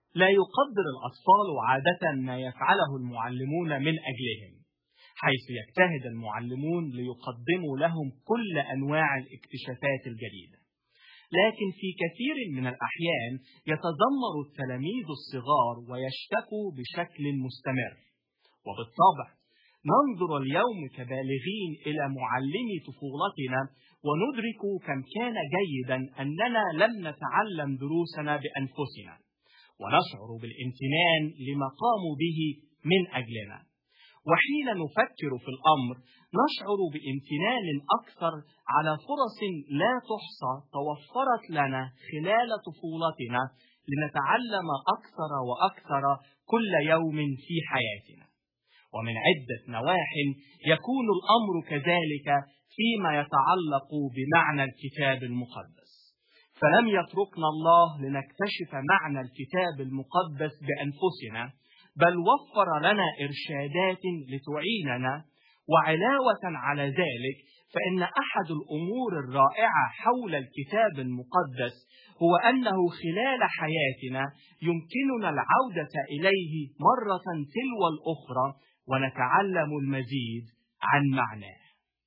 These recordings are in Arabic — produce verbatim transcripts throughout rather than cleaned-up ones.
لا يقدر الأطفال عادة ما يفعله المعلمون من أجلهم، حيث يجتهد المعلمون ليقدموا لهم كل أنواع الاكتشافات الجديدة. لكن في كثير من الأحيان يتذمر التلاميذ الصغار ويشتكوا بشكل مستمر. وبالطبع ننظر اليوم كبالغين إلى معلمي طفولتنا وندرك كم كان جيدا أننا لم نتعلم دروسنا بأنفسنا، ونشعر بالامتنان لما قاموا به من أجلنا. وحين نفكر في الأمر نشعر بامتنان أكثر على فرص لا تحصى توفرت لنا خلال طفولتنا لنتعلم أكثر وأكثر كل يوم في حياتنا. ومن عدة نواح يكون الأمر كذلك فيما يتعلق بمعنى الكتاب المقدس، فلم يتركنا الله لنكتشف معنى الكتاب المقدس بأنفسنا، بل وفر لنا إرشادات لتعيننا. وعلاوة على ذلك فإن أحد الأمور الرائعة حول الكتاب المقدس هو أنه خلال حياتنا يمكننا العودة إليه مرة تلو الأخرى ونتعلم المزيد عن معناه.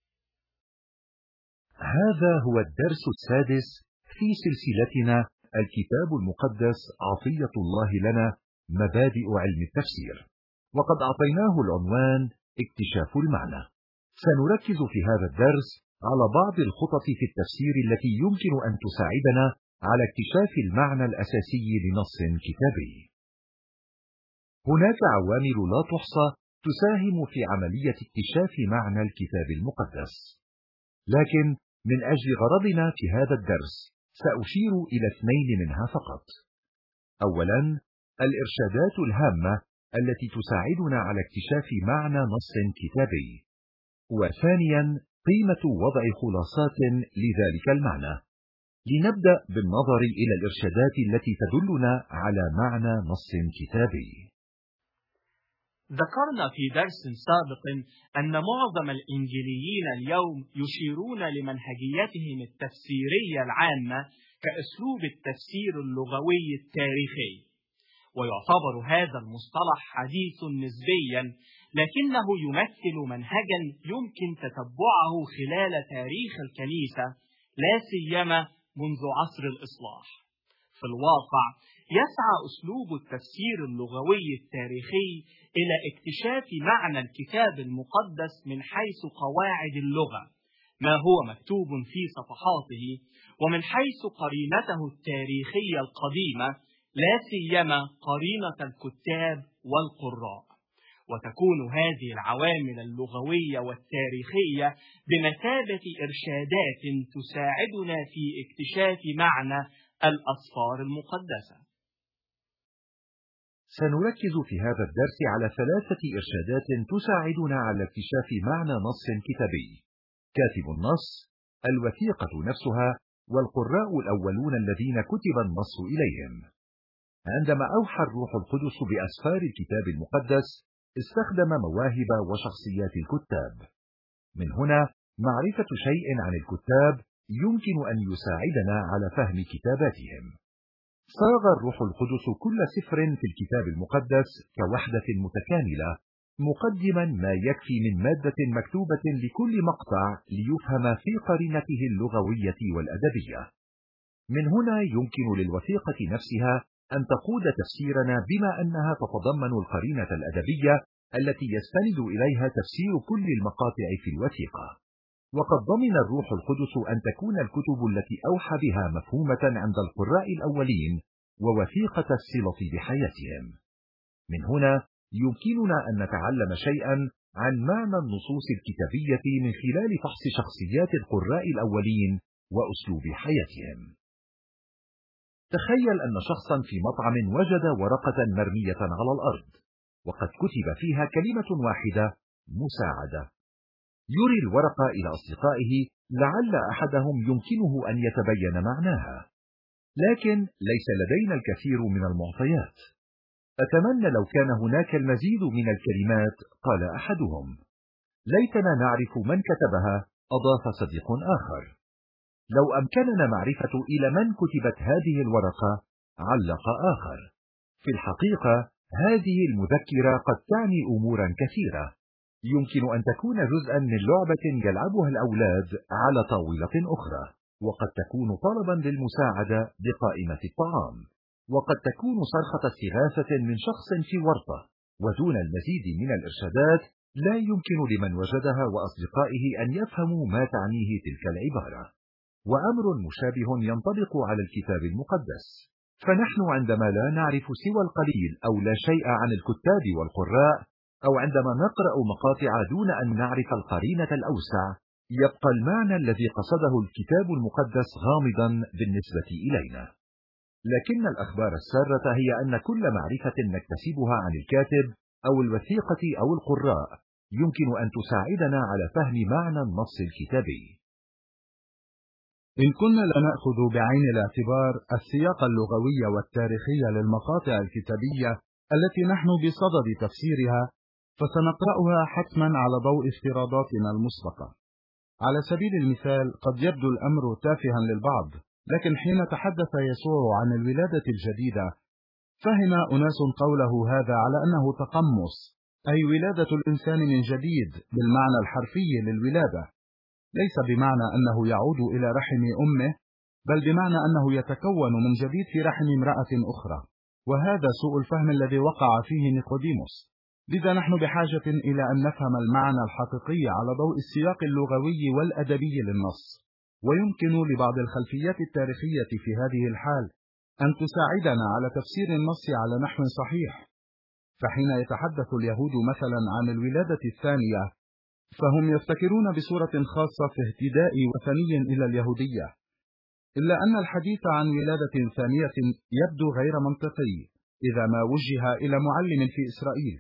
هذا هو الدرس السادس في سلسلتنا الكتاب المقدس عطية الله لنا، مبادئ علم التفسير، وقد أعطيناه العنوان اكتشاف المعنى. سنركز في هذا الدرس على بعض الخطط في التفسير التي يمكن أن تساعدنا على اكتشاف المعنى الأساسي لنص كتابي. هناك عوامل لا تحصى تساهم في عملية اكتشاف معنى الكتاب المقدس، لكن من أجل غرضنا في هذا الدرس سأشير إلى اثنين منها فقط. أولاً، الإرشادات الهامة التي تساعدنا على اكتشاف معنى نص كتابي، وثانياً قيمة وضع خلاصات لذلك المعنى. لنبدأ بالنظر إلى الإرشادات التي تدلنا على معنى نص كتابي. ذكرنا في درس سابق أن معظم الإنجيليين اليوم يشيرون لمنهجيتهم التفسيرية العامة كأسلوب التفسير اللغوي التاريخي، ويعتبر هذا المصطلح حديث نسبيا، لكنه يمثل منهجا يمكن تتبعه خلال تاريخ الكنيسة، لا سيما منذ عصر الإصلاح. في الواقع يسعى أسلوب التفسير اللغوي التاريخي إلى اكتشاف معنى الكتاب المقدس من حيث قواعد اللغة، ما هو مكتوب في صفحاته، ومن حيث قرينته التاريخية القديمة، لا سيما قرينة الكتاب والقراء. وتكون هذه العوامل اللغوية والتاريخية بمثابة إرشادات تساعدنا في اكتشاف معنى الأسفار المقدسة. سنركز في هذا الدرس على ثلاثة إرشادات تساعدنا على اكتشاف معنى نص كتابي: كاتب النص، الوثيقة نفسها، والقراء الأولون الذين كتب النص إليهم. عندما أوحى الروح القدس بأسفار الكتاب المقدس استخدم مواهب وشخصيات الكتاب. من هنا معرفة شيء عن الكتاب يمكن أن يساعدنا على فهم كتاباتهم. صاغ الروح القدس كل سفر في الكتاب المقدس كوحدة متكاملة، مقدما ما يكفي من مادة مكتوبة لكل مقطع ليفهم في قرينته اللغوية والأدبية. من هنا يمكن للوثيقة نفسها أن تقود تفسيرنا بما أنها تتضمن القرينة الأدبية التي يستند إليها تفسير كل المقاطع في الوثيقة. وقد ضمن الروح القدس أن تكون الكتب التي أوحى بها مفهومة عند القراء الأولين ووثيقة الصلة بحياتهم. من هنا يمكننا أن نتعلم شيئا عن معنى النصوص الكتابية من خلال فحص شخصيات القراء الأولين وأسلوب حياتهم. تخيل أن شخصا في مطعم وجد ورقة مرمية على الأرض، وقد كتب فيها كلمة واحدة: مساعدة. يري الورقة إلى أصدقائه لعل أحدهم يمكنه أن يتبين معناها، لكن ليس لدينا الكثير من المعطيات. أتمنى لو كان هناك المزيد من الكلمات، قال أحدهم. ليتنا نعرف من كتبها، أضاف صديق آخر. لو أمكننا معرفة إلى من كتبت هذه الورقة، علق آخر. في الحقيقة هذه المذكرة قد تعني أمورا كثيرة. يمكن أن تكون جزءا من لعبة يلعبها الأولاد على طاولة أخرى، وقد تكون طلبا للمساعدة بقائمة الطعام، وقد تكون صرخة استغاثة من شخص في ورطة. ودون المزيد من الإرشادات لا يمكن لمن وجدها وأصدقائه أن يفهموا ما تعنيه تلك العبارة. وأمر مشابه ينطبق على الكتاب المقدس، فنحن عندما لا نعرف سوى القليل أو لا شيء عن الكتاب والقراء، أو عندما نقرأ مقاطع دون أن نعرف القرينة الأوسع، يبقى المعنى الذي قصده الكتاب المقدس غامضا بالنسبة إلينا. لكن الأخبار السارة هي أن كل معرفة نكتسبها عن الكاتب أو الوثيقة أو القراء يمكن أن تساعدنا على فهم معنى النص الكتابي. إن كنا لا نأخذ بعين الاعتبار السياق اللغوي والتاريخي للمقاطع الكتابية التي نحن بصدد تفسيرها، فسنقرأها حتما على ضوء افتراضاتنا المسبقة. على سبيل المثال، قد يبدو الأمر تافها للبعض، لكن حين تحدث يسوع عن الولادة الجديدة، فهم أناس قوله هذا على أنه تقمص، أي ولادة الإنسان من جديد بالمعنى الحرفي للولادة، ليس بمعنى أنه يعود إلى رحم أمه، بل بمعنى أنه يتكون من جديد في رحم امرأة أخرى. وهذا سوء الفهم الذي وقع فيه نيقوديموس. لذا نحن بحاجة إلى أن نفهم المعنى الحقيقي على ضوء السياق اللغوي والأدبي للنص. ويمكن لبعض الخلفيات التاريخية في هذه الحال أن تساعدنا على تفسير النص على نحو صحيح. فحين يتحدث اليهود مثلا عن الولادة الثانية، فهم يفتكرون بصورة خاصة في اهتداء وثني إلى اليهودية، إلا أن الحديث عن ولادة ثانية يبدو غير منطقي إذا ما وجه إلى معلم في إسرائيل.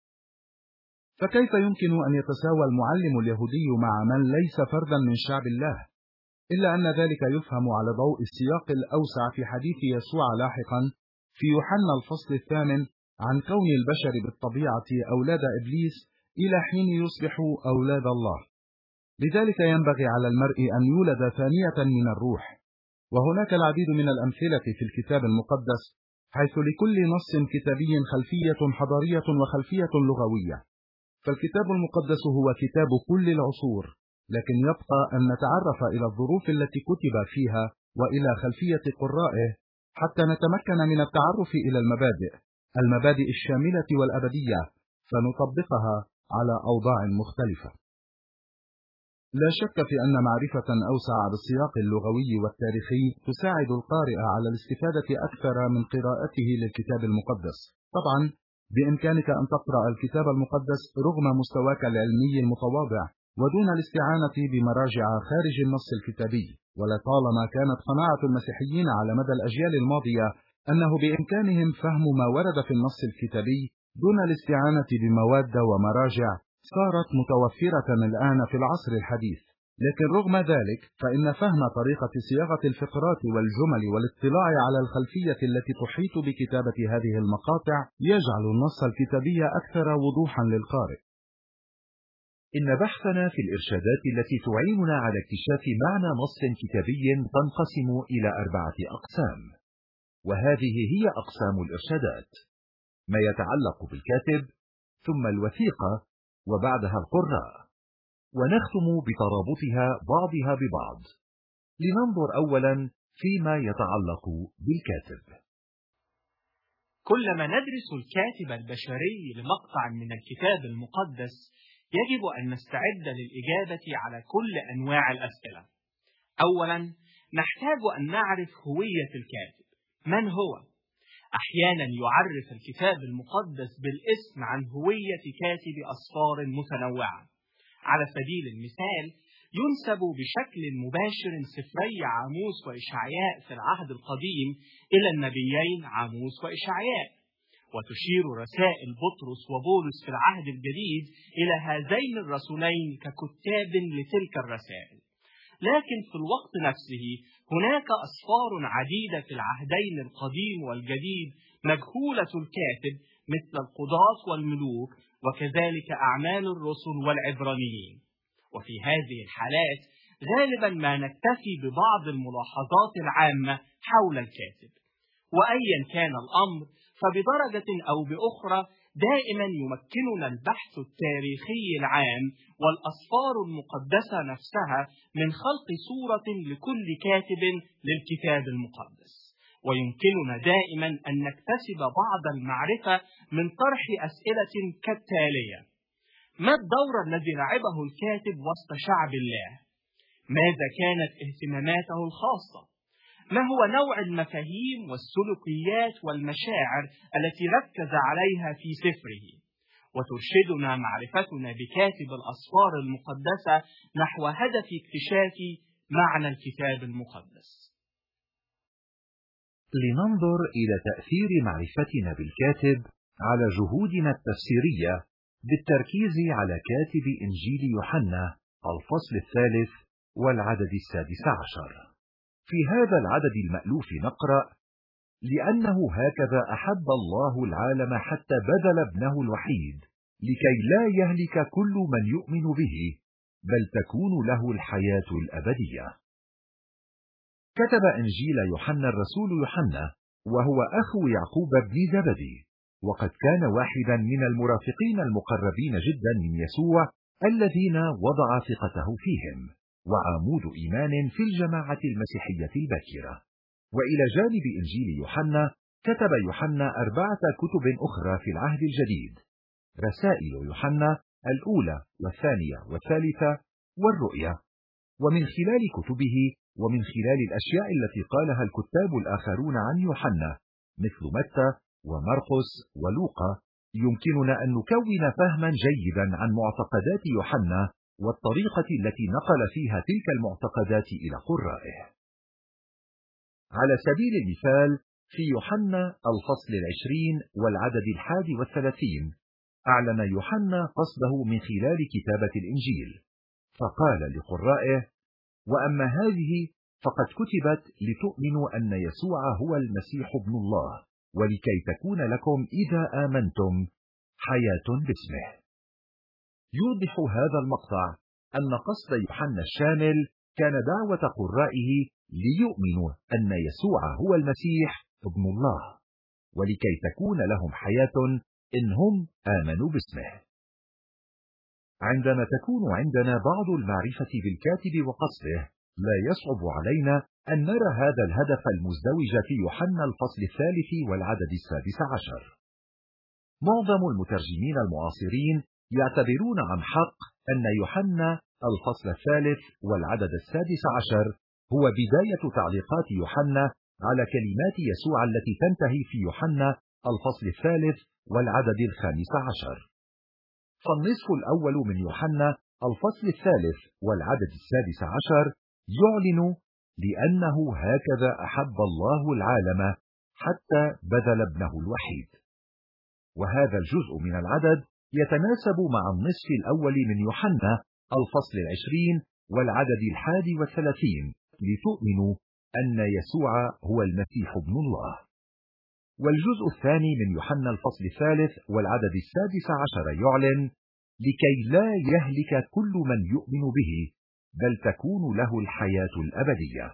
فكيف يمكن أن يتساوى المعلم اليهودي مع من ليس فردا من شعب الله؟ إلا أن ذلك يفهم على ضوء السياق الأوسع في حديث يسوع لاحقا في يوحنا الفصل الثامن عن كون البشر بالطبيعة أولاد إبليس إلى حين يصبحوا أولاد الله. لذلك ينبغي على المرء أن يولد ثانية من الروح. وهناك العديد من الأمثلة في الكتاب المقدس، حيث لكل نص كتابي خلفية حضارية وخلفية لغوية. فالكتاب المقدس هو كتاب كل العصور، لكن يبقى أن نتعرف إلى الظروف التي كتب فيها وإلى خلفية قرائه حتى نتمكن من التعرف إلى المبادئ المبادئ الشاملة والأبدية، فنطبقها على أوضاع مختلفة. لا شك في أن معرفة أوسع بالسياق اللغوي والتاريخي تساعد القارئ على الاستفادة أكثر من قراءته للكتاب المقدس. طبعا بإمكانك أن تقرأ الكتاب المقدس رغم مستواك العلمي المتواضع ودون الاستعانة بمراجع خارج النص الكتابي. ولطالما كانت قناعة المسيحيين على مدى الأجيال الماضية أنه بإمكانهم فهم ما ورد في النص الكتابي دون الاستعانة بمواد ومراجع، صارت متوفرة الآن في العصر الحديث. لكن رغم ذلك فإن فهم طريقة صياغة الفقرات والجمل والاطلاع على الخلفية التي تحيط بكتابة هذه المقاطع يجعل النص الكتابي أكثر وضوحا للقارئ. إن بحثنا في الإرشادات التي تعيننا على اكتشاف معنى نص كتابي تنقسم إلى أربعة أقسام، وهذه هي أقسام الإرشادات: ما يتعلق بالكاتب، ثم الوثيقة، وبعدها القراء، ونختم بترابطها بعضها ببعض. لننظر أولا فيما يتعلق بالكاتب. كلما ندرس الكاتب البشري لمقطع من الكتاب المقدس يجب أن نستعد للإجابة على كل أنواع الأسئلة. أولا، نحتاج أن نعرف هوية الكاتب. من هو؟ أحيانا يعرف الكتاب المقدس بالاسم عن هوية كاتب أسفار متنوعة. على سبيل المثال، ينسب بشكل مباشر سفري عاموس وإشعياء في العهد القديم إلى النبيين عاموس وإشعياء، وتشير رسائل بطرس وبولس في العهد الجديد إلى هذين الرسولين ككتاب لتلك الرسائل. لكن في الوقت نفسه هناك أسفار عديدة في العهدين القديم والجديد مجهولة الكاتب، مثل القضاة والملوك، وكذلك أعمال الرسل والعبرانيين. وفي هذه الحالات غالبا ما نكتفي ببعض الملاحظات العامة حول الكاتب. وأيا كان الأمر فبدرجة أو بأخرى دائما يمكننا البحث التاريخي العام والأسفار المقدسة نفسها من خلق صورة لكل كاتب للكتاب المقدس، ويمكننا دائما أن نكتسب بعض المعرفة من طرح أسئلة كالتالية: ما الدور الذي لعبه الكاتب وسط شعب الله؟ ماذا كانت اهتماماته الخاصة؟ ما هو نوع المفاهيم والسلوكيات والمشاعر التي ركز عليها في سفره؟ وترشدنا معرفتنا بكاتب الأسفار المقدسة نحو هدف اكتشاف معنى الكتاب المقدس. لننظر إلى تأثير معرفتنا بالكاتب على جهودنا التفسيرية بالتركيز على كاتب إنجيل يوحنا الفصل الثالث والعدد السادس عشر. في هذا العدد المألوف نقرأ: لأنه هكذا أحب الله العالم حتى بذل ابنه الوحيد لكي لا يهلك كل من يؤمن به بل تكون له الحياة الأبدية. كتب إنجيل يوحنا الرسول يوحنا وهو أخو يعقوب بن زبدي، وقد كان واحدا من المرافقين المقربين جدا من يسوع الذين وضع ثقته فيهم، وعمود إيمان في الجماعة المسيحية الباكرة. وإلى جانب إنجيل يوحنا كتب يوحنا أربعة كتب أخرى في العهد الجديد: رسائل يوحنا الأولى والثانية والثالثة والرؤيا. ومن خلال كتبه ومن خلال الأشياء التي قالها الكتاب الآخرون عن يوحنا مثل متى ومرقس ولوقا يمكننا أن نكون فهما جيدا عن معتقدات يوحنا والطريقة التي نقل فيها تلك المعتقدات إلى قرائه. على سبيل المثال في يوحنا الفصل العشرين والعدد الحادي والثلاثين أعلن يوحنا قصده من خلال كتابة الإنجيل، فقال لقرائه: وأما هذه فقد كتبت لتؤمنوا أن يسوع هو المسيح ابن الله، ولكي تكون لكم إذا آمنتم حياة باسمه. يوضح هذا المقطع أن قصد يوحنا الشامل كان دعوة قرائه ليؤمنوا أن يسوع هو المسيح ابن الله، ولكي تكون لهم حياة إن هم آمنوا باسمه. عندما تكون عندنا بعض المعرفة بالكاتب وقصده لا يصعب علينا أن نرى هذا الهدف المزدوج في يوحنا الفصل الثالث والعدد السادس عشر. معظم المترجمين المعاصرين يعتبرون عن حق أن يوحنا الفصل الثالث والعدد السادس عشر هو بداية تعليقات يوحنا على كلمات يسوع التي تنتهي في يوحنا الفصل الثالث والعدد الخامس عشر. فالنصف الأول من يوحنا الفصل الثالث والعدد السادس عشر يعلن لأنه هكذا أحب الله العالم حتى بذل ابنه الوحيد. وهذا الجزء من العدد يتناسب مع النصف الأول من يوحنا الفصل العشرين والعدد الحادي والثلاثين لتؤمنوا أن يسوع هو المسيح ابن الله. والجزء الثاني من يوحنا الفصل الثالث والعدد السادس عشر يعلن لكي لا يهلك كل من يؤمن به بل تكون له الحياة الأبدية.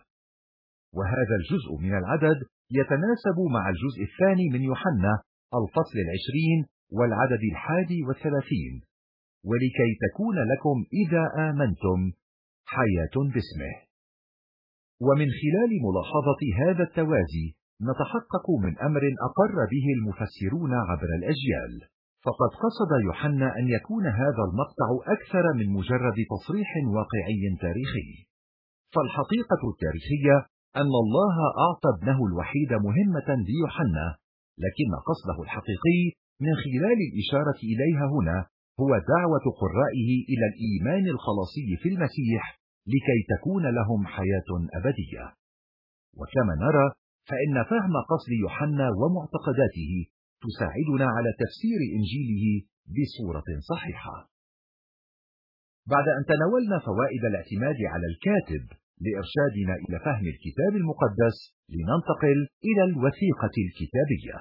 وهذا الجزء من العدد يتناسب مع الجزء الثاني من يوحنا الفصل العشرين والعدد الحادي والثلاثين ولكي تكون لكم إذا آمنتم حياة باسمه. ومن خلال ملاحظة هذا التوازي نتحقق من أمر أقر به المفسرون عبر الأجيال، فقد قصد يوحنا أن يكون هذا المقطع أكثر من مجرد تصريح واقعي تاريخي. فالحقيقة التاريخية أن الله أعطى ابنه الوحيد مهمة ليوحنا، لكن قصده الحقيقي من خلال الإشارة إليها هنا هو دعوة قرائه إلى الإيمان الخلاصي في المسيح لكي تكون لهم حياة أبدية. وكما نرى فإن فهم قصد يوحنا ومعتقداته تساعدنا على تفسير إنجيله بصورة صحيحة. بعد أن تناولنا فوائد الاعتماد على الكاتب لإرشادنا إلى فهم الكتاب المقدس، لننتقل إلى الوثيقة الكتابية.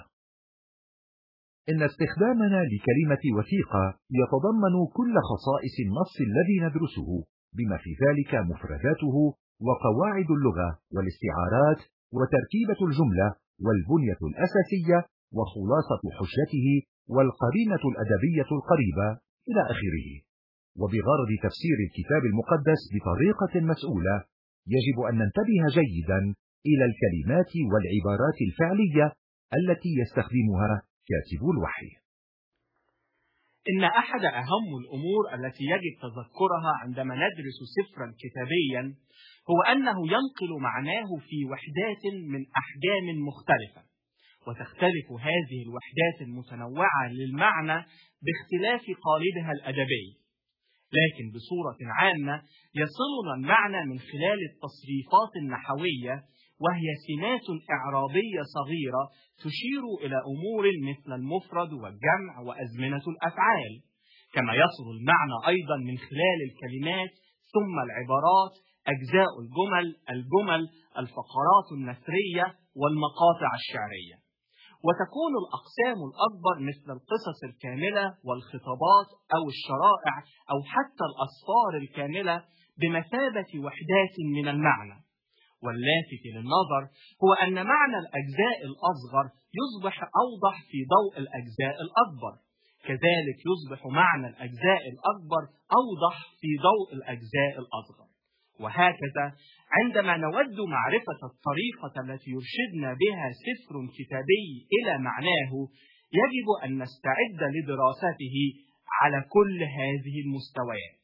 إن استخدامنا لكلمة وثيقة يتضمن كل خصائص النص الذي ندرسه، بما في ذلك مفرداته وقواعد اللغة والاستعارات وتركيبة الجملة والبنية الأساسية وخلاصة حجته والقرينة الأدبية القريبة إلى آخره. وبغرض تفسير الكتاب المقدس بطريقة مسؤولة يجب أن ننتبه جيدا إلى الكلمات والعبارات الفعلية التي يستخدمها كاتب الوحي. إن أحد أهم الأمور التي يجب تذكرها عندما ندرس سفرا كتابيا هو أنه ينقل معناه في وحدات من أحجام مختلفة، وتختلف هذه الوحدات المتنوعة للمعنى باختلاف قالبها الأدبي، لكن بصورة عامة يصلنا المعنى من خلال التصريفات النحوية، وهي سمات إعرابية صغيرة تشير إلى أمور مثل المفرد والجمع وأزمنة الأفعال، كما يصل المعنى أيضا من خلال الكلمات ثم العبارات، أجزاء الجمل، الجمل، الفقرات النثرية والمقاطع الشعرية. وتكون الأقسام الأكبر مثل القصص الكاملة والخطابات أو الشرائع أو حتى الأسفار الكاملة بمثابة وحدات من المعنى. واللافت للنظر هو أن معنى الأجزاء الأصغر يصبح أوضح في ضوء الأجزاء الأكبر، كذلك يصبح معنى الأجزاء الأكبر أوضح في ضوء الأجزاء الأصغر، وهكذا عندما نود معرفة الطريقة التي يرشدنا بها سفر كتابي إلى معناه يجب أن نستعد لدراسته على كل هذه المستويات.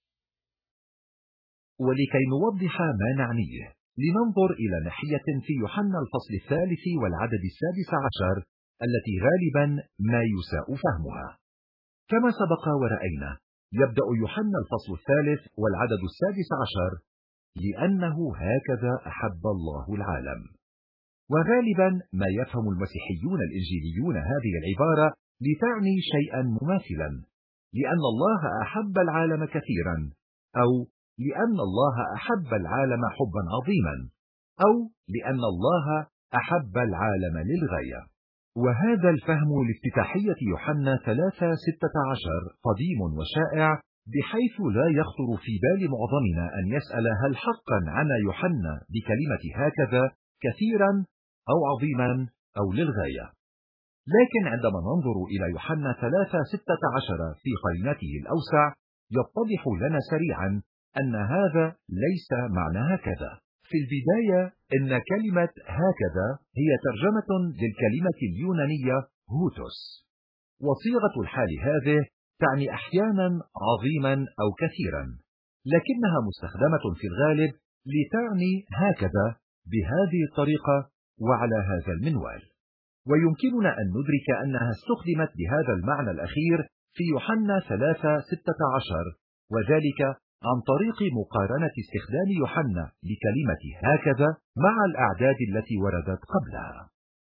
ولكي نوضح ما نعنيه لننظر إلى ناحية في يوحنا الفصل الثالث والعدد السادس عشر التي غالبا ما يساء فهمها. كما سبق ورأينا يبدأ يوحنا الفصل الثالث والعدد السادس عشر لأنه هكذا أحب الله العالم. وغالبا ما يفهم المسيحيون الإنجيليون هذه العبارة لتعني شيئا مماثلا، لأن الله أحب العالم كثيرا، أو لأن الله أحب العالم حبا عظيما، أو لأن الله أحب العالم للغاية. وهذا الفهم لافتتاحية يوحنا ثلاثة ستة عشر قديم وشائع، بحيث لا يخطر في بال معظمنا أن يسأل هل حقا عنى يوحنا بكلمة هكذا كثيرا أو عظيما أو للغاية. لكن عندما ننظر إلى يوحنا ثلاثة ستة عشر في قرينته الأوسع يتضح لنا سريعا أن هذا ليس معنى هكذا. في البداية إن كلمة هكذا هي ترجمة للكلمة اليونانية هوتوس، وصيغة الحال هذه تعني أحيانا عظيما أو كثيرا، لكنها مستخدمة في الغالب لتعني هكذا بهذه الطريقة وعلى هذا المنوال. ويمكننا أن ندرك أنها استخدمت بهذا المعنى الأخير في يوحنا ثلاثة ستة عشر، وذلك عن طريق مقارنة استخدام يوحنا لكلمة هكذا مع الأعداد التي وردت قبلها.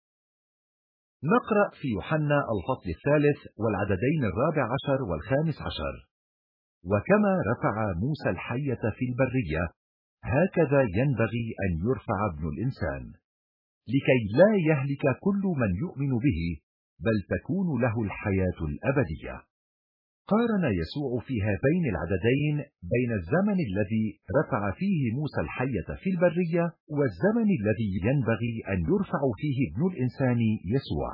نقرأ في يوحنا الفصل الثالث والعددين الرابع عشر والخامس عشر: وكما رفع موسى الحية في البرية هكذا ينبغي أن يرفع ابن الإنسان، لكي لا يهلك كل من يؤمن به بل تكون له الحياة الأبدية. قارن يسوع في هذين العددين بين الزمن الذي رفع فيه موسى الحية في البرية والزمن الذي ينبغي أن يرفع فيه ابن الإنسان يسوع.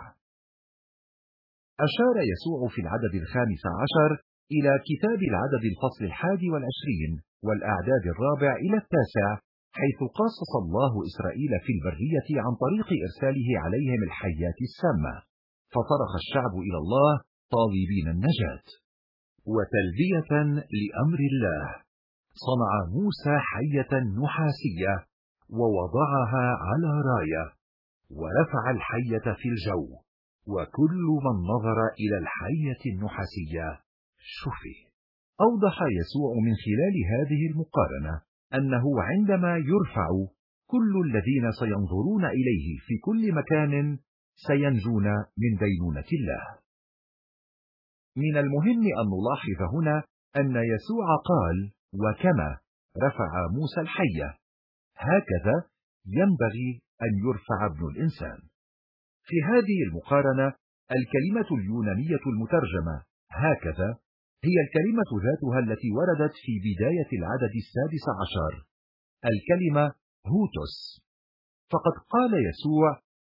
أشار يسوع في العدد الخامس عشر إلى كتاب العدد الفصل الحادي والعشرين والأعداد الرابع إلى التاسع، حيث قاصص الله إسرائيل في البرية عن طريق إرساله عليهم الحيات السامة، فصرخ الشعب إلى الله طالبين النجاة. وتلبية لأمر الله صنع موسى حية نحاسية ووضعها على راية ورفع الحية في الجو، وكل من نظر إلى الحية النحاسية شفي. أوضح يسوع من خلال هذه المقارنة أنه عندما يرفع كل الذين سينظرون إليه في كل مكان سينجون من دينونة الله. من المهم أن نلاحظ هنا أن يسوع قال وكما رفع موسى الحية هكذا ينبغي أن يرفع ابن الإنسان. في هذه المقارنة الكلمة اليونانية المترجمة هكذا هي الكلمة ذاتها التي وردت في بداية العدد السادس عشر، الكلمة هوتوس. فقد قال يسوع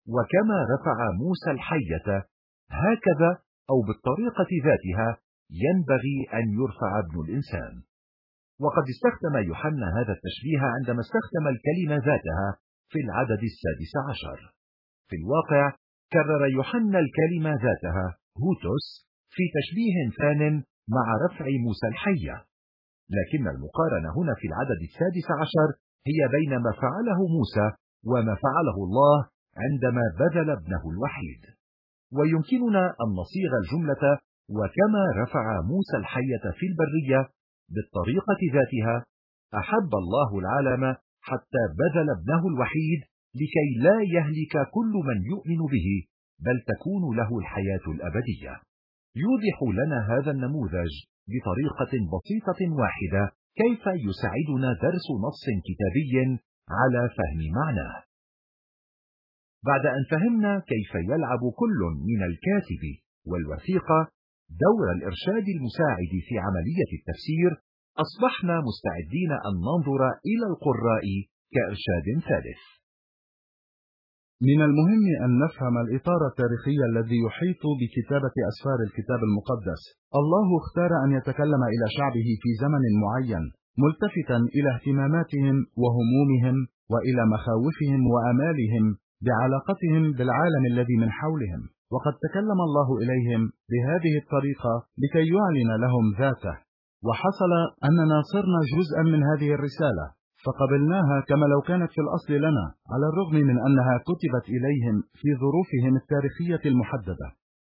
وكما رفع موسى الحية هكذا أو بالطريقة ذاتها ينبغي أن يرفع ابن الإنسان. وقد استخدم يوحنا هذا التشبيه عندما استخدم الكلمة ذاتها في العدد السادس عشر. في الواقع كرر يوحنا الكلمة ذاتها هوتوس في تشبيه ثان مع رفع موسى الحية، لكن المقارنة هنا في العدد السادس عشر هي بين ما فعله موسى وما فعله الله عندما بذل ابنه الوحيد. ويمكننا أن نصيغ الجملة وكما رفع موسى الحية في البرية بالطريقة ذاتها أحب الله العالم حتى بذل ابنه الوحيد لكي لا يهلك كل من يؤمن به بل تكون له الحياة الأبدية. يوضح لنا هذا النموذج بطريقة بسيطة واحدة كيف يساعدنا درس نص كتابي على فهم معناه. بعد أن فهمنا كيف يلعب كل من الكاتب والوثيقة دور الإرشاد المساعد في عملية التفسير، أصبحنا مستعدين أن ننظر إلى القراء كإرشاد ثالث. من المهم أن نفهم الإطار التاريخي الذي يحيط بكتابة أسفار الكتاب المقدس. الله اختار أن يتكلم إلى شعبه في زمن معين، ملتفتا إلى اهتماماتهم وهمومهم وإلى مخاوفهم وأمالهم بعلاقتهم بالعالم الذي من حولهم. وقد تكلم الله إليهم بهذه الطريقة لكي يعلن لهم ذاته، وحصل أننا صرنا جزءا من هذه الرسالة فقبلناها كما لو كانت في الأصل لنا، على الرغم من أنها كتبت إليهم في ظروفهم التاريخية المحددة.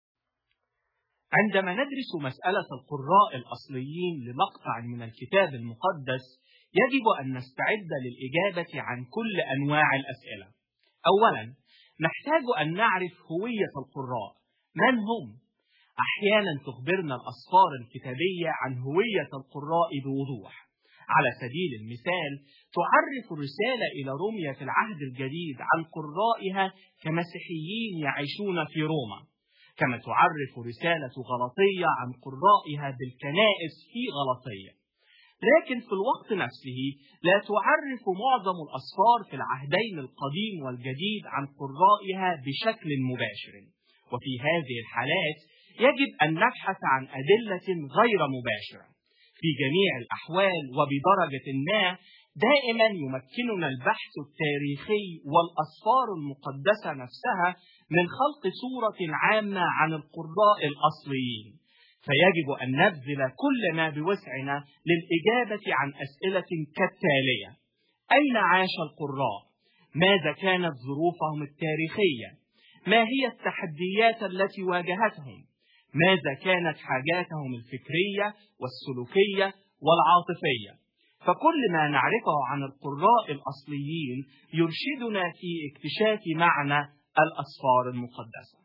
عندما ندرس مسألة القراء الأصليين لمقطع من الكتاب المقدس يجب أن نستعد للإجابة عن كل أنواع الأسئلة. أولا، نحتاج أن نعرف هوية القراء، من هم؟ أحيانا تخبرنا الأسفار الكتابية عن هوية القراء بوضوح. على سبيل المثال، تعرف الرسالة إلى روميا في العهد الجديد عن قرائها كمسيحيين يعيشون في روما، كما تعرف رسالة غلطية عن قرائها بالكنائس في غلطية. لكن في الوقت نفسه لا تعرف معظم الأسفار في العهدين القديم والجديد عن قرائها بشكل مباشر، وفي هذه الحالات يجب أن نبحث عن أدلة غير مباشرة. في جميع الأحوال وبدرجة ما دائما يمكننا البحث التاريخي والأسفار المقدسة نفسها من خلق صورة عامة عن القراء الأصليين، فيجب أن نبذل كل ما بوسعنا للإجابة عن أسئلة كالتالية: أين عاش القراء؟ ماذا كانت ظروفهم التاريخية؟ ما هي التحديات التي واجهتهم؟ ماذا كانت حاجاتهم الفكرية والسلوكية والعاطفية؟ فكل ما نعرفه عن القراء الأصليين يرشدنا في اكتشاف معنى الأسفار المقدسة.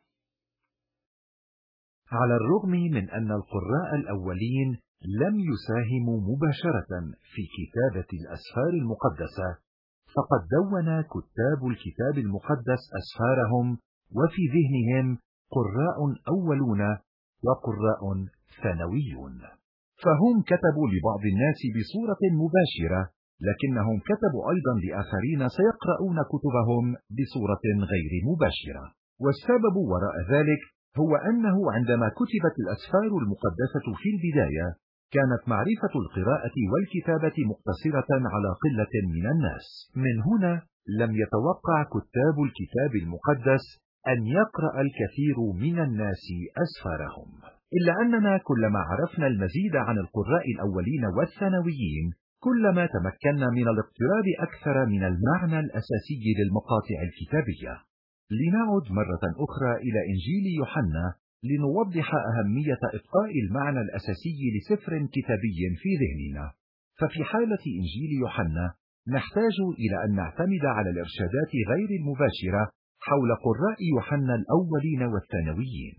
على الرغم من أن القراء الأولين لم يساهموا مباشرة في كتابة الأسفار المقدسة، فقد دون كتاب الكتاب المقدس أسفارهم وفي ذهنهم قراء أولون وقراء ثانويون، فهم كتبوا لبعض الناس بصورة مباشرة، لكنهم كتبوا أيضا لآخرين سيقرؤون كتبهم بصورة غير مباشرة. والسبب وراء ذلك هو أنه عندما كتبت الأسفار المقدسة في البداية كانت معرفة القراءة والكتابة مقتصرة على قلة من الناس. من هنا لم يتوقع كتاب الكتاب المقدس أن يقرأ الكثير من الناس أسفارهم، إلا أننا كلما عرفنا المزيد عن القراء الأولين والثانويين كلما تمكنا من الاقتراب أكثر من المعنى الأساسي للمقاطع الكتابية. لنعد مرة أخرى إلى إنجيل يوحنا لنوضح أهمية إبقاء المعنى الأساسي لسفر كتابي في ذهننا. ففي حالة إنجيل يوحنا نحتاج إلى أن نعتمد على الإرشادات غير المباشرة حول قراء يوحنا الأولين والثانويين.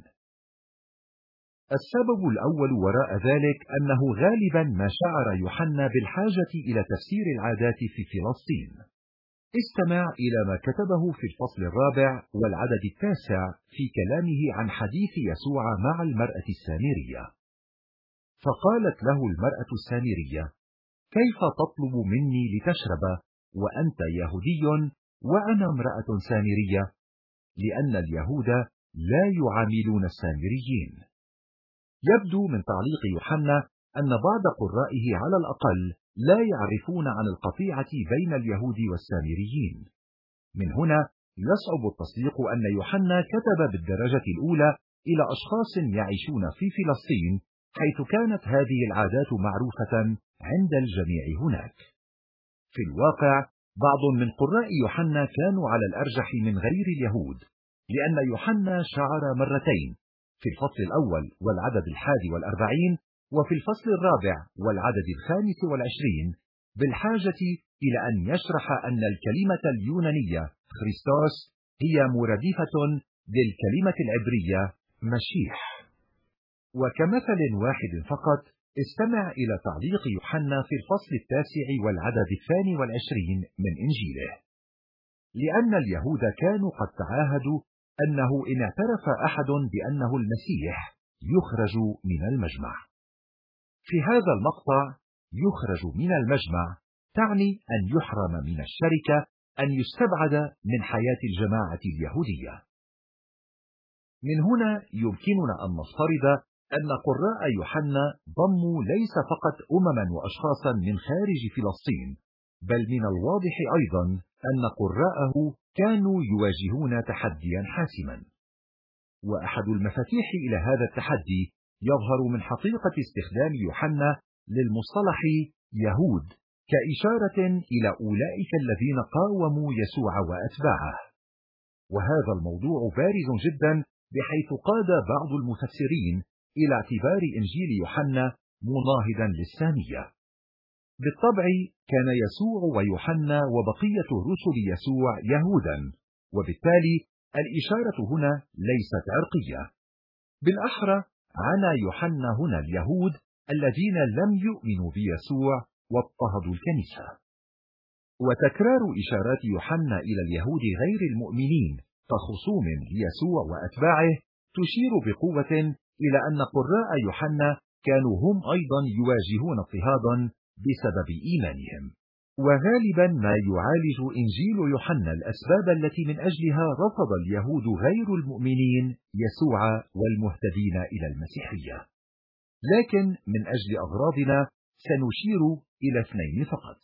السبب الأول وراء ذلك أنه غالبا ما شعر يوحنا بالحاجة إلى تفسير العادات في فلسطين. استمع إلى ما كتبه في الفصل الرابع والعدد التاسع في كلامه عن حديث يسوع مع المرأة السامرية. فقالت له المرأة السامرية: كيف تطلب مني لتشرب وأنت يهودي وأنا امرأة سامرية؟ لأن اليهود لا يعاملون السامريين. يبدو من تعليق يوحنا أن بعض قرائه على الأقل لا يعرفون عن القطيعة بين اليهود والسامريين. من هنا يصعب التصديق أن يوحنا كتب بالدرجة الأولى إلى أشخاص يعيشون في فلسطين، حيث كانت هذه العادات معروفة عند الجميع هناك. في الواقع بعض من قراء يوحنا كانوا على الأرجح من غير اليهود، لأن يوحنا شعر مرتين في الفصل الأول والعدد الحادي والأربعين وفي الفصل الرابع والعدد الخامس والعشرين بالحاجة إلى أن يشرح أن الكلمة اليونانية خريستوس هي مرادفة للكلمة العبرية مسيح. وكمثل واحد فقط استمع إلى تعليق يوحنا في الفصل التاسع والعدد الثاني والعشرين من إنجيله: لأن اليهود كانوا قد تعاهدوا أنه إن اعترف أحد بأنه المسيح يخرج من المجمع. في هذا المقطع يخرج من المجمع تعني أن يحرم من الشركة، أن يستبعد من حياة الجماعة اليهودية. من هنا يمكننا أن نفترض أن قراء يوحنا ضموا ليس فقط أمما وأشخاصا من خارج فلسطين، بل من الواضح أيضا أن قراءه كانوا يواجهون تحديا حاسما. وأحد المفاتيح إلى هذا التحدي يظهر من حقيقة استخدام يوحنا للمصطلح يهود كإشارة إلى أولئك الذين قاوموا يسوع وأتباعه. وهذا الموضوع بارز جدا، بحيث قاد بعض المفسرين إلى اعتبار إنجيل يوحنا مناهضا للسامية. بالطبع كان يسوع ويوحنا وبقية رسل يسوع يهودا، وبالتالي الإشارة هنا ليست عرقية. بالأحرى عنى يوحنا هنا اليهود الذين لم يؤمنوا بيسوع واضطهدوا الكنيسة. وتكرار إشارات يوحنا إلى اليهود غير المؤمنين كخصوم ليسوع وأتباعه تشير بقوة إلى أن قراء يوحنا كانوا هم أيضا يواجهون اضطهادا بسبب إيمانهم. وغالبا ما يعالج إنجيل يوحنا الأسباب التي من أجلها رفض اليهود غير المؤمنين يسوع والمهتدين إلى المسيحية. لكن من أجل أغراضنا سنشير إلى اثنين فقط.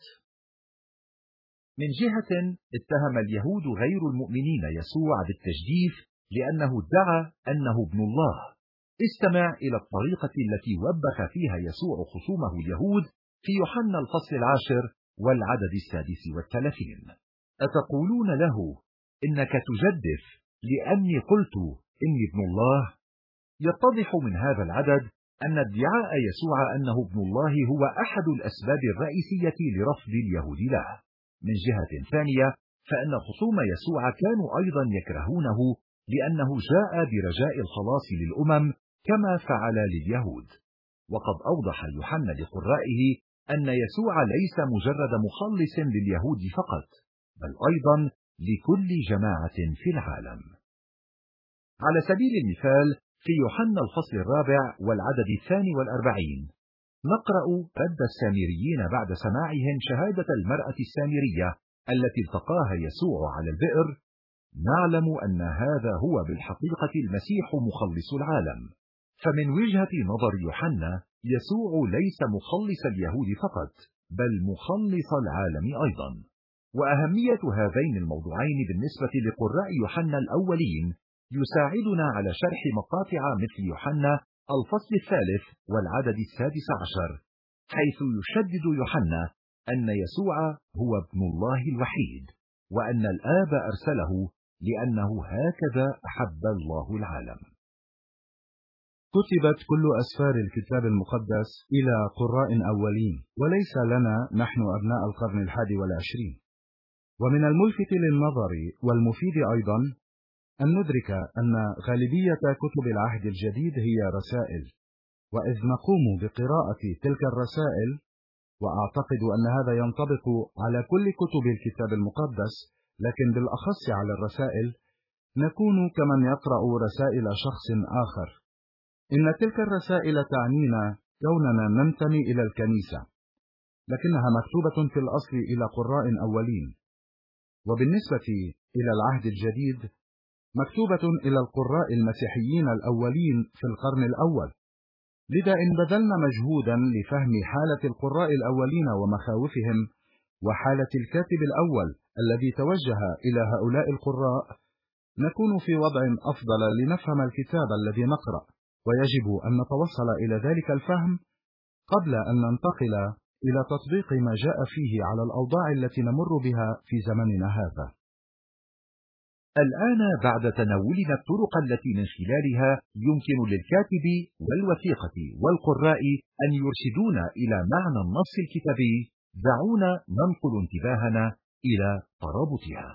من جهة اتهم اليهود غير المؤمنين يسوع بالتجديف لأنه ادعى أنه ابن الله. استمع إلى الطريقة التي وبخ فيها يسوع خصومه اليهود في يوحنا الفصل العاشر والعدد السادس والثلاثين: أتقولون له إنك تجدف لأني قلت إني ابن الله؟ يتضح من هذا العدد أن ادعاء يسوع أنه ابن الله هو أحد الأسباب الرئيسية لرفض اليهود له. من جهة ثانية فإن خصوم يسوع كانوا أيضا يكرهونه لأنه جاء برجاء الخلاص للأمم كما فعل لليهود. وقد أوضح يوحنا لقرائه أن يسوع ليس مجرد مخلص لليهود فقط، بل أيضا لكل جماعة في العالم. على سبيل المثال في يوحنا الفصل الرابع والعدد الثاني والأربعين نقرأ رد السامريين بعد سماعهم شهادة المرأة السامرية التي التقاها يسوع على البئر: نعلم أن هذا هو بالحقيقة المسيح مخلص العالم. فمن وجهة نظر يوحنا يسوع ليس مخلص اليهود فقط، بل مخلص العالم أيضا. وأهمية هذين الموضوعين بالنسبة لقراء يوحنا الأولين يساعدنا على شرح مقاطع مثل يوحنا الفصل الثالث والعدد السادس عشر، حيث يشدد يوحنا أن يسوع هو ابن الله الوحيد، وأن الآب أرسله لأنه هكذا أحب الله العالم. كتبت كل أسفار الكتاب المقدس إلى قراء أولين، وليس لنا نحن أبناء القرن الحادي والعشرين. ومن الملفت للنظر والمفيد أيضا أن ندرك أن غالبية كتب العهد الجديد هي رسائل، وإذ نقوم بقراءة تلك الرسائل، وأعتقد أن هذا ينطبق على كل كتب الكتاب المقدس، لكن بالأخص على الرسائل، نكون كمن يقرأ رسائل شخص آخر. إن تلك الرسائل تعنينا كوننا ننتمي إلى الكنيسة، لكنها مكتوبة في الأصل إلى قراء أولين. وبالنسبة إلى العهد الجديد مكتوبة إلى القراء المسيحيين الأولين في القرن الأول. لذا إن بذلنا مجهودا لفهم حالة القراء الأولين ومخاوفهم وحالة الكاتب الأول الذي توجه إلى هؤلاء القراء، نكون في وضع أفضل لنفهم الكتاب الذي نقرأ، ويجب أن نتوصل إلى ذلك الفهم قبل أن ننتقل إلى تطبيق ما جاء فيه على الأوضاع التي نمر بها في زمننا هذا. الآن بعد تناولنا الطرق التي من خلالها يمكن للكاتب والوثيقة والقراء أن يرشدونا إلى معنى النص الكتابي، دعونا ننقل انتباهنا إلى ترابطها.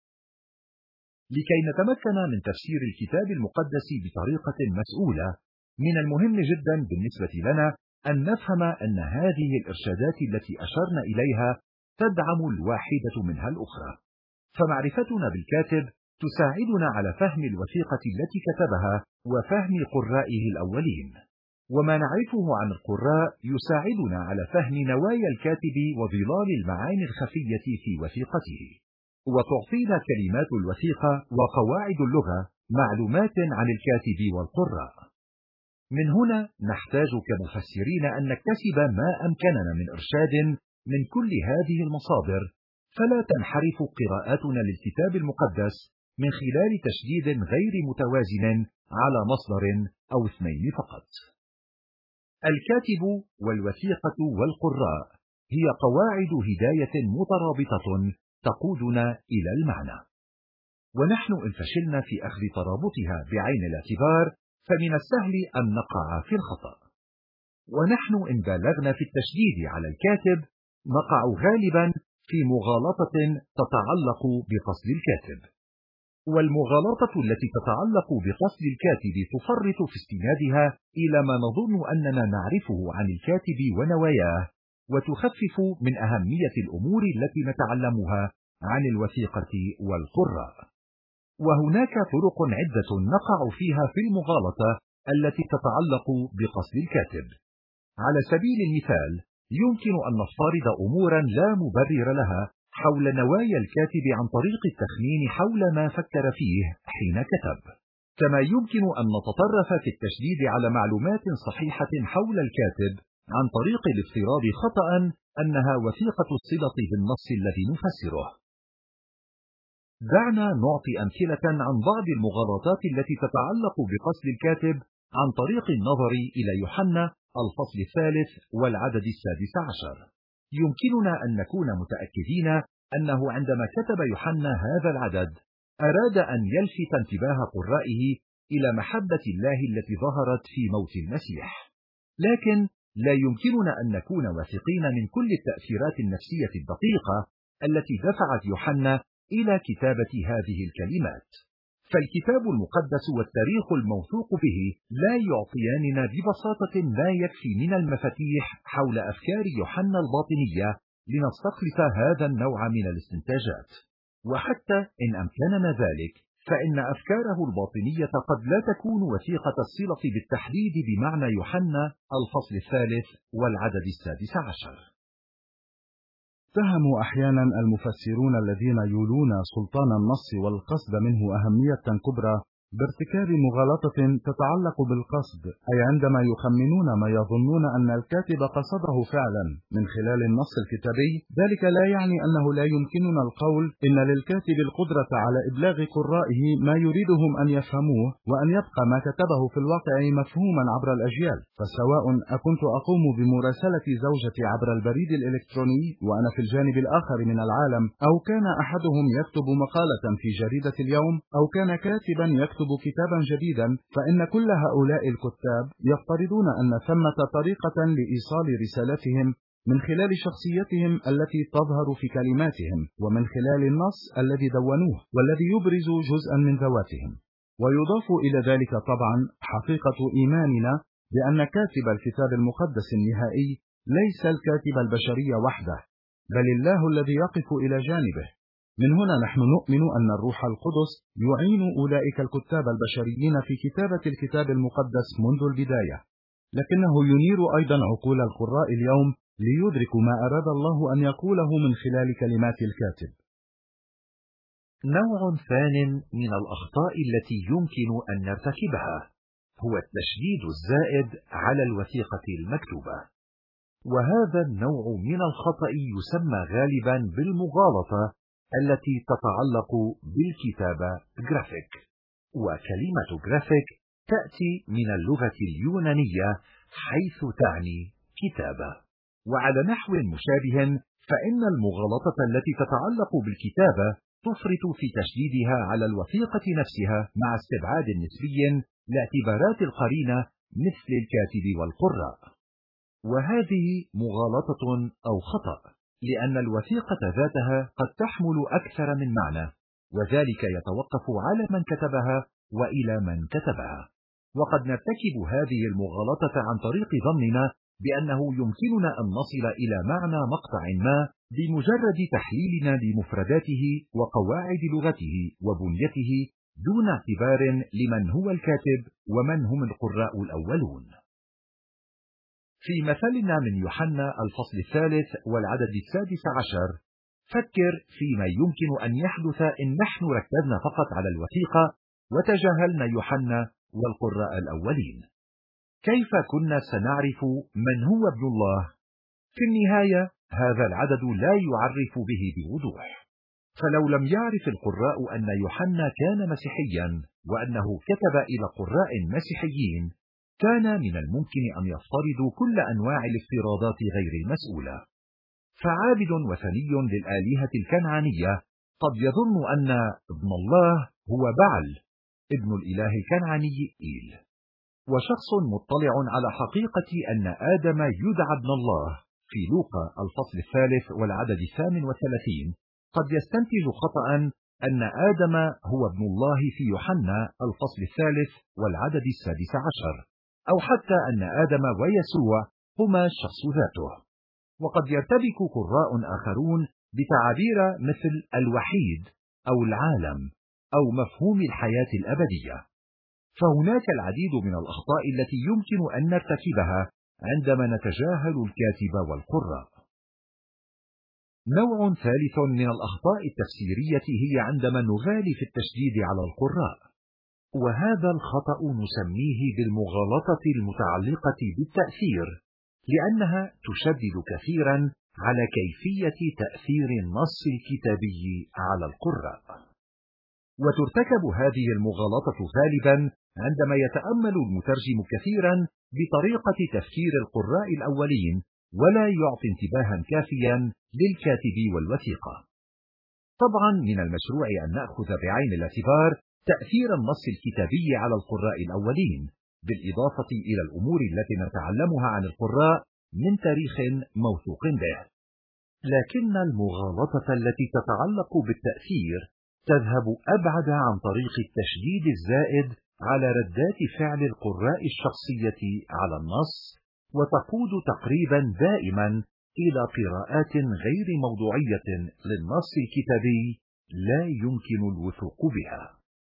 لكي نتمكن من تفسير الكتاب المقدس بطريقة مسؤولة، من المهم جدا بالنسبة لنا أن نفهم أن هذه الإرشادات التي أشرنا إليها تدعم الواحدة منها الأخرى، فمعرفتنا بالكاتب تساعدنا على فهم الوثيقة التي كتبها وفهم قرائه الأولين، وما نعرفه عن القراء يساعدنا على فهم نوايا الكاتب وظلال المعاني الخفية في وثيقته. وتعطينا كلمات الوثيقة وقواعد اللغة معلومات عن الكاتب والقراء. من هنا نحتاج كمفسرين أن نكتسب ما أمكننا من إرشاد من كل هذه المصادر، فلا تنحرف قراءاتنا للكتاب المقدس من خلال تشديد غير متوازن على مصدر أو اثنين فقط. الكاتب والوثيقة والقراء هي قواعد هداية مترابطة تقودنا إلى المعنى، ونحن إن فشلنا في أخذ ترابطها بعين الاعتبار فمن السهل أن نقع في الخطأ، ونحن إن بالغنا في التشديد على الكاتب نقع غالبا في مغالطة تتعلق بقصد الكاتب، والمغالطة التي تتعلق بقصد الكاتب تفرط في استنادها إلى ما نظن أننا نعرفه عن الكاتب ونواياه، وتخفف من أهمية الأمور التي نتعلمها عن الوثيقة والقراء. وهناك طرق عدة نقع فيها في المغالطة التي تتعلق بقصد الكاتب. على سبيل المثال، يمكن أن نفترض أمورا لا مبرر لها حول نوايا الكاتب عن طريق التخمين حول ما فكر فيه حين كتب، كما يمكن أن نتطرف في التشديد على معلومات صحيحة حول الكاتب عن طريق الافتراض خطأ أنها وثيقة الصلة بالنص الذي نفسره. دعنا نعطي أمثلة عن بعض المغالطات التي تتعلق بقصد الكاتب عن طريق النظر إلى يوحنا الفصل الثالث والعدد السادس عشر. يمكننا أن نكون متأكدين أنه عندما كتب يوحنا هذا العدد أراد أن يلفت انتباه قرائه إلى محبة الله التي ظهرت في موت المسيح، لكن لا يمكننا أن نكون واثقين من كل التأثيرات النفسية الدقيقة التي دفعت يوحنا إلى كتابة هذه الكلمات. فالكتاب المقدس والتاريخ الموثوق به لا يعطياننا ببساطة ما يكفي من المفاتيح حول أفكار يوحنا الباطنية لنستخلص هذا النوع من الاستنتاجات، وحتى إن أمكننا ذلك فإن أفكاره الباطنية قد لا تكون وثيقة الصلة بالتحديد بمعنى يوحنا الفصل الثالث والعدد السادس عشر. اتهم أحيانا المفسرون الذين يولون سلطان النص والقصد منه أهمية كبرى بارتكاب مغالطة تتعلق بالقصد، أي عندما يخمنون ما يظنون أن الكاتب قصده فعلا من خلال النص الكتابي، ذلك لا يعني أنه لا يمكننا القول إن للكاتب القدرة على إبلاغ قرائه ما يريدهم أن يفهموه، وأن يبقى ما كتبه في الواقع مفهوما عبر الأجيال. فسواء أكنت أقوم بمراسلة زوجتي عبر البريد الإلكتروني وأنا في الجانب الآخر من العالم، أو كان أحدهم يكتب مقالة في جريدة اليوم، أو كان كاتبا يكتب كتابا جديدا، فإن كل هؤلاء الكتاب يفترضون أن ثمة طريقة لإيصال رسالتهم من خلال شخصيتهم التي تظهر في كلماتهم، ومن خلال النص الذي دونوه والذي يبرز جزءا من ذواتهم. ويضاف إلى ذلك طبعا حقيقة إيماننا بأن كاتب الكتاب المقدس النهائي ليس الكاتب البشري وحده، بل الله الذي يقف إلى جانبه. من هنا نحن نؤمن أن الروح القدس يعين أولئك الكتاب البشريين في كتابة الكتاب المقدس منذ البداية، لكنه ينير أيضا عقول القراء اليوم ليدركوا ما أراد الله أن يقوله من خلال كلمات الكاتب. نوع ثان من الأخطاء التي يمكن أن نرتكبها هو التشديد الزائد على الوثيقة المكتوبة، وهذا النوع من الخطأ يسمى غالبا بالمغالطة التي تتعلق بالكتابة جرافيك. وكلمة جرافيك تأتي من اللغة اليونانية حيث تعني كتابة. وعلى نحو مشابه فإن المغالطة التي تتعلق بالكتابة تفرط في تشديدها على الوثيقة نفسها مع استبعاد نسبي لاعتبارات القرينة مثل الكاتب والقراء. وهذه مغالطة أو خطأ، لأن الوثيقة ذاتها قد تحمل أكثر من معنى، وذلك يتوقف على من كتبها وإلى من كتبها. وقد نرتكب هذه المغالطة عن طريق ظننا بأنه يمكننا أن نصل إلى معنى مقطع ما بمجرد تحليلنا لمفرداته وقواعد لغته وبنيته دون اعتبار لمن هو الكاتب ومن هم القراء الأولون. في مثلنا من يوحنا الفصل الثالث والعدد السادس عشر، فكر فيما يمكن أن يحدث إن نحن ركزنا فقط على الوثيقة وتجاهلنا يوحنا والقراء الأولين. كيف كنا سنعرف من هو ابن الله؟ في النهاية هذا العدد لا يعرف به بوضوح، فلو لم يعرف القراء أن يوحنا كان مسيحيا وأنه كتب إلى قراء مسيحيين، كان من الممكن أن يفترضوا كل أنواع الافتراضات غير المسؤولة. فعابد وثني للآلهة الكنعانية قد يظن أن ابن الله هو بعل ابن الإله الكنعاني إيل. وشخص مطلع على حقيقة أن آدم يدعى ابن الله في لوقا الفصل الثالث والعدد الثامن والثلاثين قد يستنتج خطأ أن آدم هو ابن الله في يوحنا الفصل الثالث والعدد السادس عشر، أو حتى أن آدم ويسوع هما الشخص ذاته. وقد يرتبك قراء آخرون بتعابير مثل الوحيد أو العالم أو مفهوم الحياة الأبدية. فهناك العديد من الأخطاء التي يمكن أن نرتكبها عندما نتجاهل الكاتب والقراء. نوع ثالث من الأخطاء التفسيرية هي عندما نغالي في التشديد على القراء، وهذا الخطأ نسميه بالمغالطة المتعلقة بالتأثير، لأنها تشدد كثيرا على كيفية تأثير النص الكتابي على القراء. وترتكب هذه المغالطة غالبا عندما يتأمل المترجم كثيرا بطريقة تفكير القراء الأولين ولا يعطي انتباها كافيا للكاتب والوثيقة. طبعا من المشروع أن نأخذ بعين الاعتبار تأثير النص الكتابي على القراء الأولين، بالإضافة إلى الأمور التي نتعلمها عن القراء من تاريخ موثوق به. لكن المغالطة التي تتعلق بالتأثير تذهب أبعد عن طريق التشديد الزائد على ردات فعل القراء الشخصية على النص، وتقود تقريبا دائما إلى قراءات غير موضوعية للنص الكتابي لا يمكن الوثوق بها.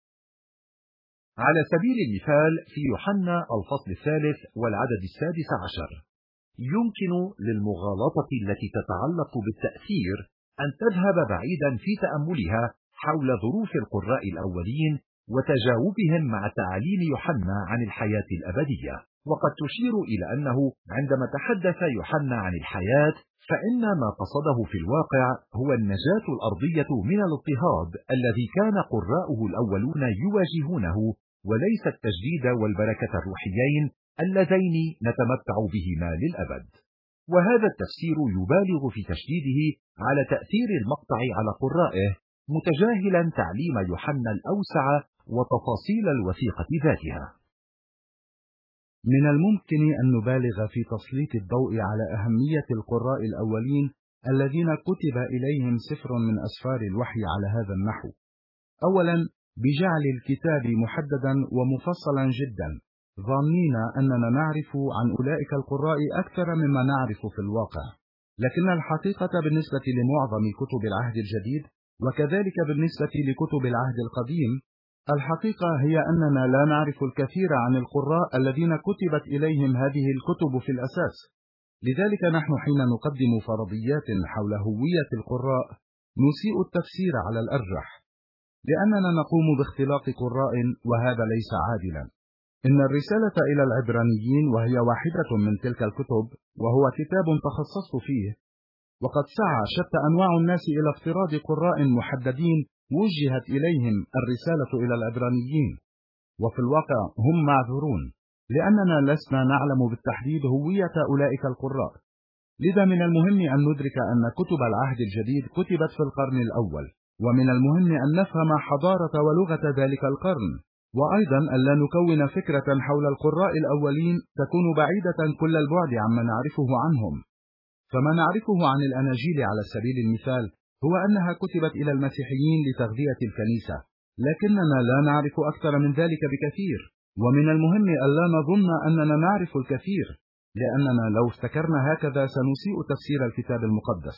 على سبيل المثال في يوحنا الفصل الثالث والعدد السادس عشر، يمكن للمغالطة التي تتعلق بالتأثير أن تذهب بعيدا في تأملها حول ظروف القراء الأولين وتجاوبهم مع تعاليم يوحنا عن الحياة الأبدية. وقد تشير إلى أنه عندما تحدث يوحنا عن الحياة فإن ما قصده في الواقع هو النجاة الأرضية من الاضطهاد الذي كان قراءه الأولون يواجهونه، وليس التجديد والبركة الروحيين اللذين نتمتع بهما للأبد. وهذا التفسير يبالغ في تشديده على تأثير المقطع على قرائه، متجاهلا تعليم يوحنا الأوسع وتفاصيل الوثيقة ذاتها. من الممكن أن نبالغ في تسليط الضوء على أهمية القراء الأولين الذين كتب إليهم سفر من أسفار الوحي على هذا النحو. أولا، بجعل الكتاب محددا ومفصلا جدا، ظنين أننا نعرف عن أولئك القراء أكثر مما نعرف في الواقع. لكن الحقيقة بالنسبة لمعظم كتب العهد الجديد وكذلك بالنسبة لكتب العهد القديم، الحقيقة هي أننا لا نعرف الكثير عن القراء الذين كتبت إليهم هذه الكتب في الأساس. لذلك نحن حين نقدم فرضيات حول هوية القراء نسيء التفسير على الأرجح. لأننا نقوم باختلاق قراء وهذا ليس عادلا. إن الرسالة إلى العبرانيين وهي واحدة من تلك الكتب وهو كتاب تخصصت فيه، وقد سعى شتى أنواع الناس إلى افتراض قراء محددين وجهت إليهم الرسالة إلى العبرانيين، وفي الواقع هم معذورون لأننا لسنا نعلم بالتحديد هوية أولئك القراء. لذا من المهم أن ندرك أن كتب العهد الجديد كتبت في القرن الأول، ومن المهم أن نفهم حضارة ولغة ذلك القرن، وأيضا أن لا نكون فكرة حول القراء الأولين تكون بعيدة كل البعد عما نعرفه عنهم. فما نعرفه عن الأناجيل على سبيل المثال هو أنها كتبت إلى المسيحيين لتغذية الكنيسة، لكننا لا نعرف أكثر من ذلك بكثير، ومن المهم ألا نظن أننا نعرف الكثير، لأننا لو افتكرنا هكذا سنسيء تفسير الكتاب المقدس.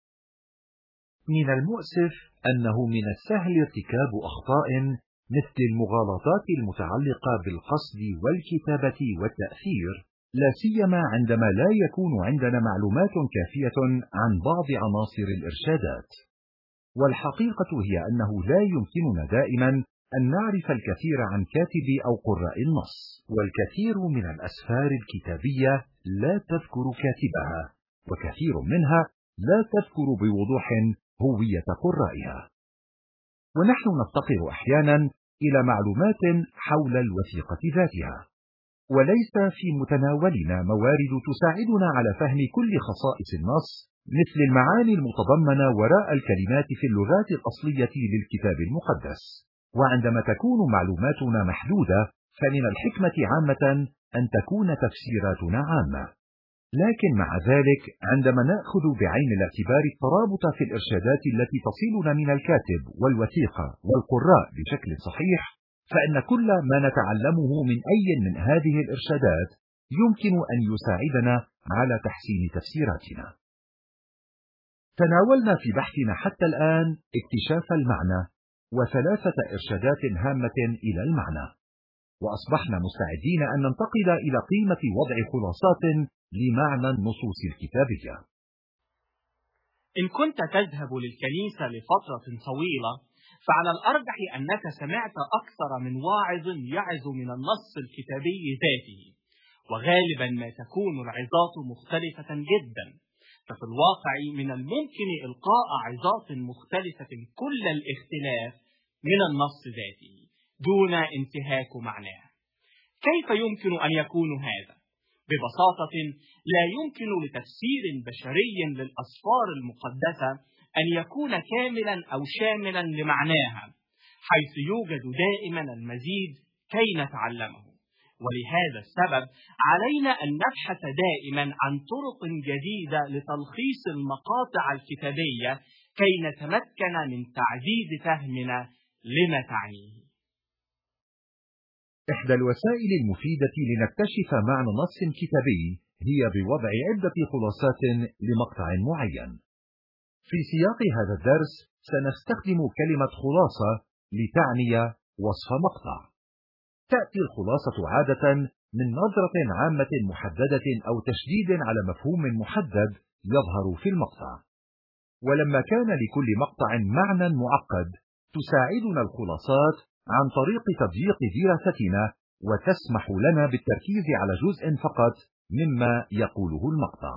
من المؤسف أنه من السهل ارتكاب أخطاء مثل المغالطات المتعلقة بالقصد والكتابة والتأثير، لا سيما عندما لا يكون عندنا معلومات كافية عن بعض عناصر الإرشادات. والحقيقة هي أنه لا يمكننا دائما أن نعرف الكثير عن كاتب أو قراء النص، والكثير من الأسفار الكتابية لا تذكر كاتبها، وكثير منها لا تذكر بوضوح هوية قرائها. ونحن نفتقر أحيانا إلى معلومات حول الوثيقة ذاتها، وليس في متناولنا موارد تساعدنا على فهم كل خصائص النص، مثل المعاني المتضمنة وراء الكلمات في اللغات الأصلية للكتاب المقدس. وعندما تكون معلوماتنا محدودة، فمن الحكمة عامة أن تكون تفسيراتنا عامة. لكن مع ذلك، عندما نأخذ بعين الاعتبار الترابط في الإرشادات التي تصلنا من الكاتب والوثيقة والقراء بشكل صحيح، فإن كل ما نتعلمه من أي من هذه الإرشادات يمكن أن يساعدنا على تحسين تفسيراتنا. تناولنا في بحثنا حتى الآن اكتشاف المعنى وثلاثة إرشادات هامة إلى المعنى، وأصبحنا مستعدين أن ننتقل إلى قيمة وضع خلاصات لمعنى النصوص الكتابية. إن كنت تذهب للكنيسة لفترة طويلة، فعلى الأرجح أنك سمعت أكثر من واعظ يعظ من النص الكتابي ذاته، وغالبا ما تكون العظات مختلفة جدا. ففي الواقع من الممكن إلقاء عظات مختلفة كل الاختلاف من النص ذاته دون انتهاك معناه. كيف يمكن أن يكون هذا؟ ببساطة، لا يمكن لتفسير بشري للأسفار المقدسة أن يكون كاملا أو شاملا لمعناها، حيث يوجد دائما المزيد كي نتعلمه. ولهذا السبب علينا أن نبحث دائما عن طرق جديدة لتلخيص المقاطع الكتابية كي نتمكن من تعزيز فهمنا لما تعنيه. إحدى الوسائل المفيدة لنكتشف معنى نص كتابي هي بوضع عدة خلاصات لمقطع معين. في سياق هذا الدرس سنستخدم كلمة خلاصة لتعني وصف مقطع. تأتي الخلاصة عادة من نظرة عامة محددة أو تشديد على مفهوم محدد يظهر في المقطع. ولما كان لكل مقطع معنى معقد، تساعدنا الخلاصات عن طريق تضييق دراستنا وتسمح لنا بالتركيز على جزء فقط مما يقوله المقطع.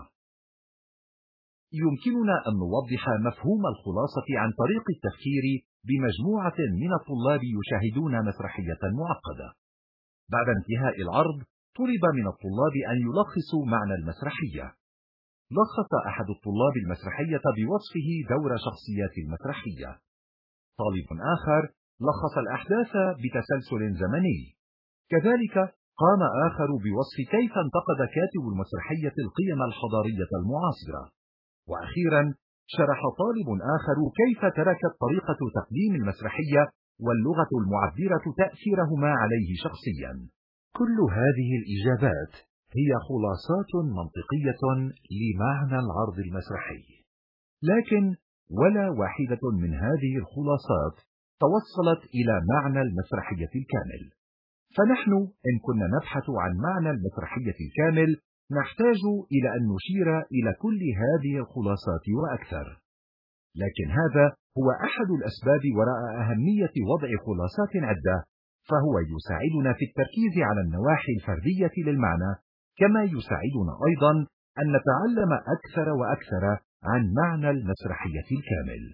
يمكننا أن نوضح مفهوم الخلاصة عن طريق التفكير بمجموعة من الطلاب يشاهدون مسرحية معقدة. بعد انتهاء العرض، طلب من الطلاب أن يلخصوا معنى المسرحية. لخص أحد الطلاب المسرحية بوصفه دور شخصيات المسرحية. طالب آخر لخص الأحداث بتسلسل زمني. كذلك قام آخر بوصف كيف انتقد كاتب المسرحية القيم الحضارية المعاصرة. وأخيرا شرح طالب آخر كيف تركت طريقة تقديم المسرحية واللغة المعبرة تأثيرهما عليه شخصيا. كل هذه الإجابات هي خلاصات منطقية لمعنى العرض المسرحي، لكن ولا واحدة من هذه الخلاصات توصلت إلى معنى المسرحية الكامل. فنحن إن كنا نبحث عن معنى المسرحية الكامل، نحتاج إلى أن نشير إلى كل هذه الخلاصات وأكثر. لكن هذا هو أحد الأسباب وراء أهمية وضع خلاصات عدة، فهو يساعدنا في التركيز على النواحي الفردية للمعنى، كما يساعدنا أيضا أن نتعلم أكثر وأكثر عن معنى المسرحية الكامل.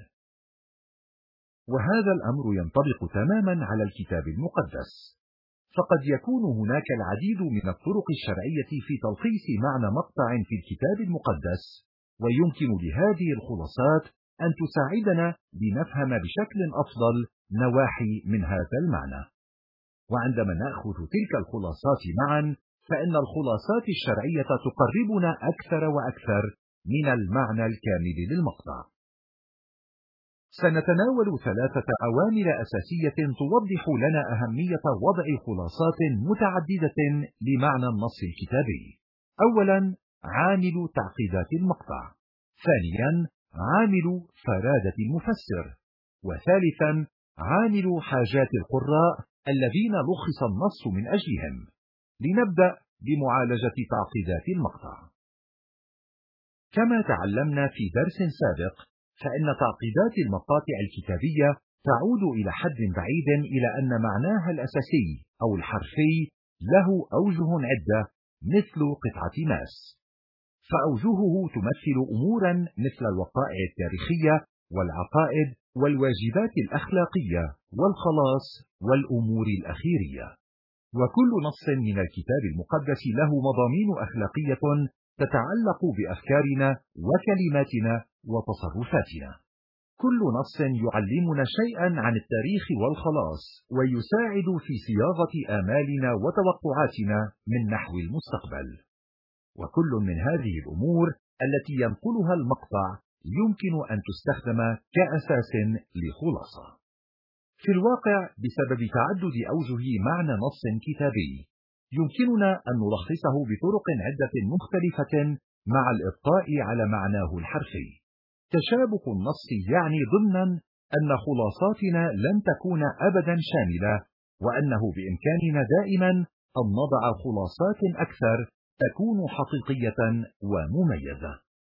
وهذا الأمر ينطبق تماما على الكتاب المقدس، فقد يكون هناك العديد من الطرق الشرعية في تلخيص معنى مقطع في الكتاب المقدس، ويمكن لهذه الخلاصات أن تساعدنا لنفهم بشكل أفضل نواحي من هذا المعنى. وعندما نأخذ تلك الخلاصات معا، فإن الخلاصات الشرعية تقربنا أكثر وأكثر من المعنى الكامل للمقطع. سنتناول ثلاثة عوامل أساسية توضح لنا أهمية وضع خلاصات متعددة لمعنى النص الكتابي. أولا، عامل تعقيدات المقطع. ثانيا، عامل فرادة المفسر. وثالثا، عامل حاجات القراء الذين لخص النص من أجلهم. لنبدأ بمعالجة تعقيدات المقطع. كما تعلمنا في درس سابق، فإن تعقيدات المقاطع الكتابية تعود إلى حد بعيد إلى أن معناها الأساسي أو الحرفي له أوجه عدة مثل قطعة ماس، فأوجهه تمثل أمورا مثل الوقائع التاريخية والعقائد والواجبات الأخلاقية والخلاص والأمور الأخيرية. وكل نص من الكتاب المقدس له مضامين أخلاقية تتعلق بأفكارنا وكلماتنا وتصرفاتنا. كل نص يعلمنا شيئا عن التاريخ والخلاص، ويساعد في صياغة آمالنا وتوقعاتنا من نحو المستقبل. وكل من هذه الأمور التي ينقلها المقطع يمكن أن تستخدم كأساس لخلاصة. في الواقع، بسبب تعدد أوجه معنى نص كتابي، يمكننا أن نلخصه بطرق عدة مختلفة مع الإبقاء على معناه الحرفي. تشابك النص يعني ضمنا أن خلاصاتنا لن تكون أبدا شاملة، وأنه بإمكاننا دائما أن نضع خلاصات أكثر تكون حقيقية ومميزة.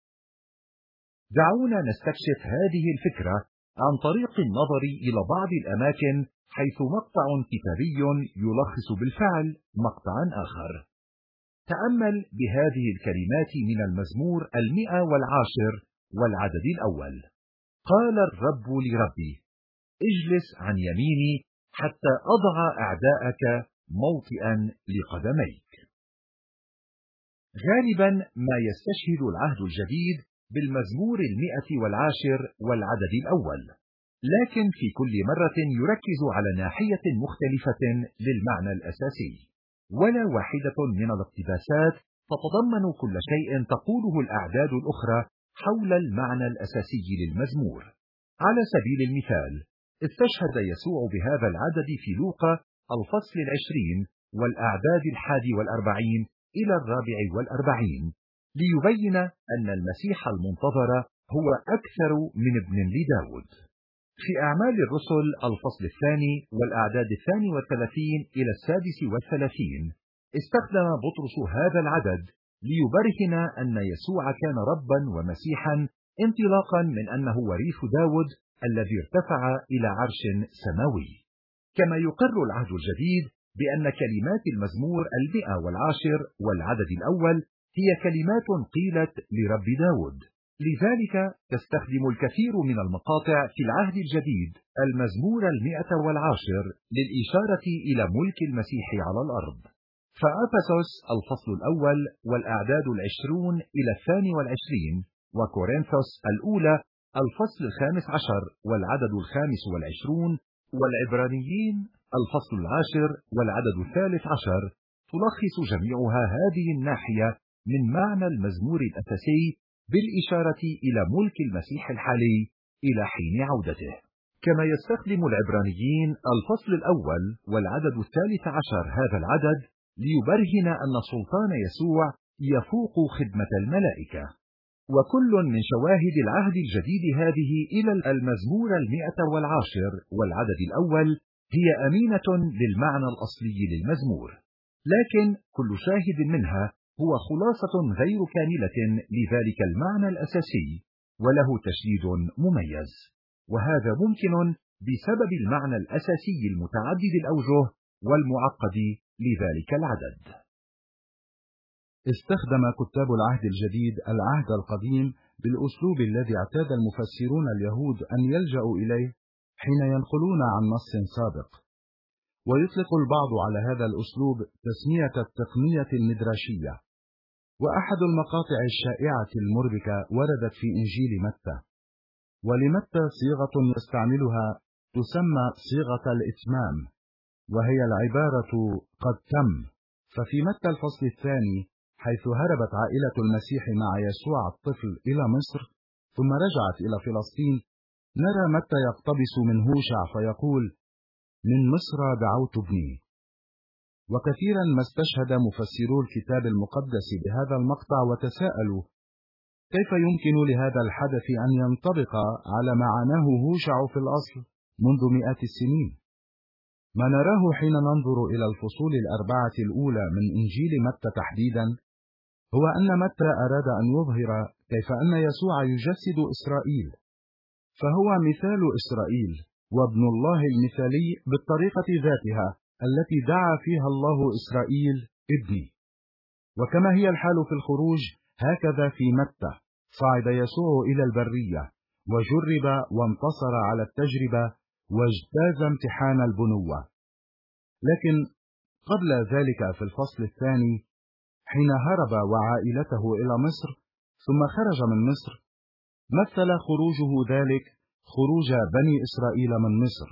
دعونا نستكشف هذه الفكرة عن طريق النظر إلى بعض الأماكن حيث مقطع كتابي يلخص بالفعل مقطعا آخر. تأمل بهذه الكلمات من المزمور المئة والعاشر والعدد الأول: قال الرب لربي: اجلس عن يميني حتى أضع أعداءك موطئا لقدميك. غالبا ما يستشهد العهد الجديد بالمزمور المئة والعاشر والعدد الأول، لكن في كل مرة يركز على ناحية مختلفة للمعنى الأساسي، ولا واحدة من الاقتباسات تتضمن كل شيء تقوله الأعداد الأخرى حول المعنى الأساسي للمزمور. على سبيل المثال، استشهد يسوع بهذا العدد في لوقا الفصل العشرين والأعداد الحادي والأربعين إلى الرابع والأربعين، ليبين أن المسيح المنتظر هو أكثر من ابن لداود. في أعمال الرسل الفصل الثاني والأعداد الثاني والثلاثين إلى السادس والثلاثين، استخدم بطرس هذا العدد ليبرهن أن يسوع كان ربا ومسيحا، انطلاقا من أنه وريث داود الذي ارتفع إلى عرش سماوي. كما يقر العهد الجديد بأن كلمات المزمور المئة والعاشر والعدد الأول هي كلمات قيلت لرب داود. لذلك تستخدم الكثير من المقاطع في العهد الجديد المزمور المئة والعاشر للإشارة إلى ملك المسيح على الأرض. فأفسس الفصل الأول والأعداد العشرون إلى الثاني والعشرين، وكورنثوس الأولى الفصل الخامس عشر والعدد الخامس والعشرون، والعبرانيين الفصل العاشر والعدد الثالث عشر تلخص جميعها هذه الناحية من معنى المزمور الأساسي بالإشارة إلى ملك المسيح الحالي إلى حين عودته. كما يستخدم العبرانيين الفصل الأول والعدد الثالث عشر هذا العدد ليبرهن أن سلطان يسوع يفوق خدمة الملائكة. وكل من شواهد العهد الجديد هذه إلى المزمور المئة والعاشر والعدد الأول هي أمينة للمعنى الأصلي للمزمور، لكن كل شاهد منها هو خلاصة غير كاملة لذلك المعنى الأساسي، وله تشديد مميز. وهذا ممكن بسبب المعنى الأساسي المتعدد الأوجه والمعقد لذلك العدد. استخدم كتاب العهد الجديد العهد القديم بالأسلوب الذي اعتاد المفسرون اليهود أن يلجأوا إليه حين ينقلون عن نص سابق، ويطلق البعض على هذا الأسلوب تسمية التقنية المدراشية. وأحد المقاطع الشائعة المربكة وردت في إنجيل متى، ولمتى صيغة يستعملها تسمى صيغة الإتمام، وهي العبارة قد تم. ففي متى الفصل الثاني، حيث هربت عائلة المسيح مع يسوع الطفل إلى مصر ثم رجعت إلى فلسطين، نرى متى يقتبس من هوشع فيقول: من مصر دعوت ابني. وكثيرا ما استشهد مفسرو الكتاب المقدس بهذا المقطع وتساءلوا: كيف يمكن لهذا الحدث أن ينطبق على ما عناه هوشع في الأصل منذ مئات السنين؟ ما نراه حين ننظر إلى الفصول الأربعة الأولى من إنجيل متى تحديدا هو أن متى أراد أن يظهر كيف أن يسوع يجسد إسرائيل، فهو مثال إسرائيل وابن الله المثالي بالطريقة ذاتها التي دعا فيها الله إسرائيل ابني. وكما هي الحال في الخروج، هكذا في متى صعد يسوع إلى البرية وجرب وانتصر على التجربة واجتاز امتحان البنوة. لكن قبل ذلك في الفصل الثاني، حين هرب وعائلته إلى مصر ثم خرج من مصر، مثل خروجه ذلك خروج بني إسرائيل من مصر،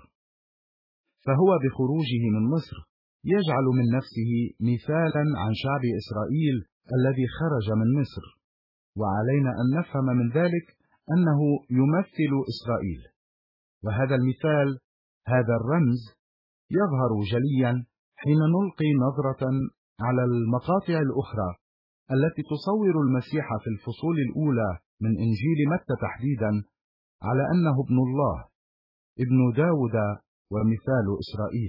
فهو بخروجه من مصر يجعل من نفسه مثالا عن شعب إسرائيل الذي خرج من مصر، وعلينا أن نفهم من ذلك أنه يمثل إسرائيل. وهذا المثال، هذا الرمز، يظهر جليا حين نلقي نظرة على المقاطع الأخرى التي تصور المسيح في الفصول الأولى من إنجيل متى تحديدا على أنه ابن الله، ابن داود، ومثال إسرائيل.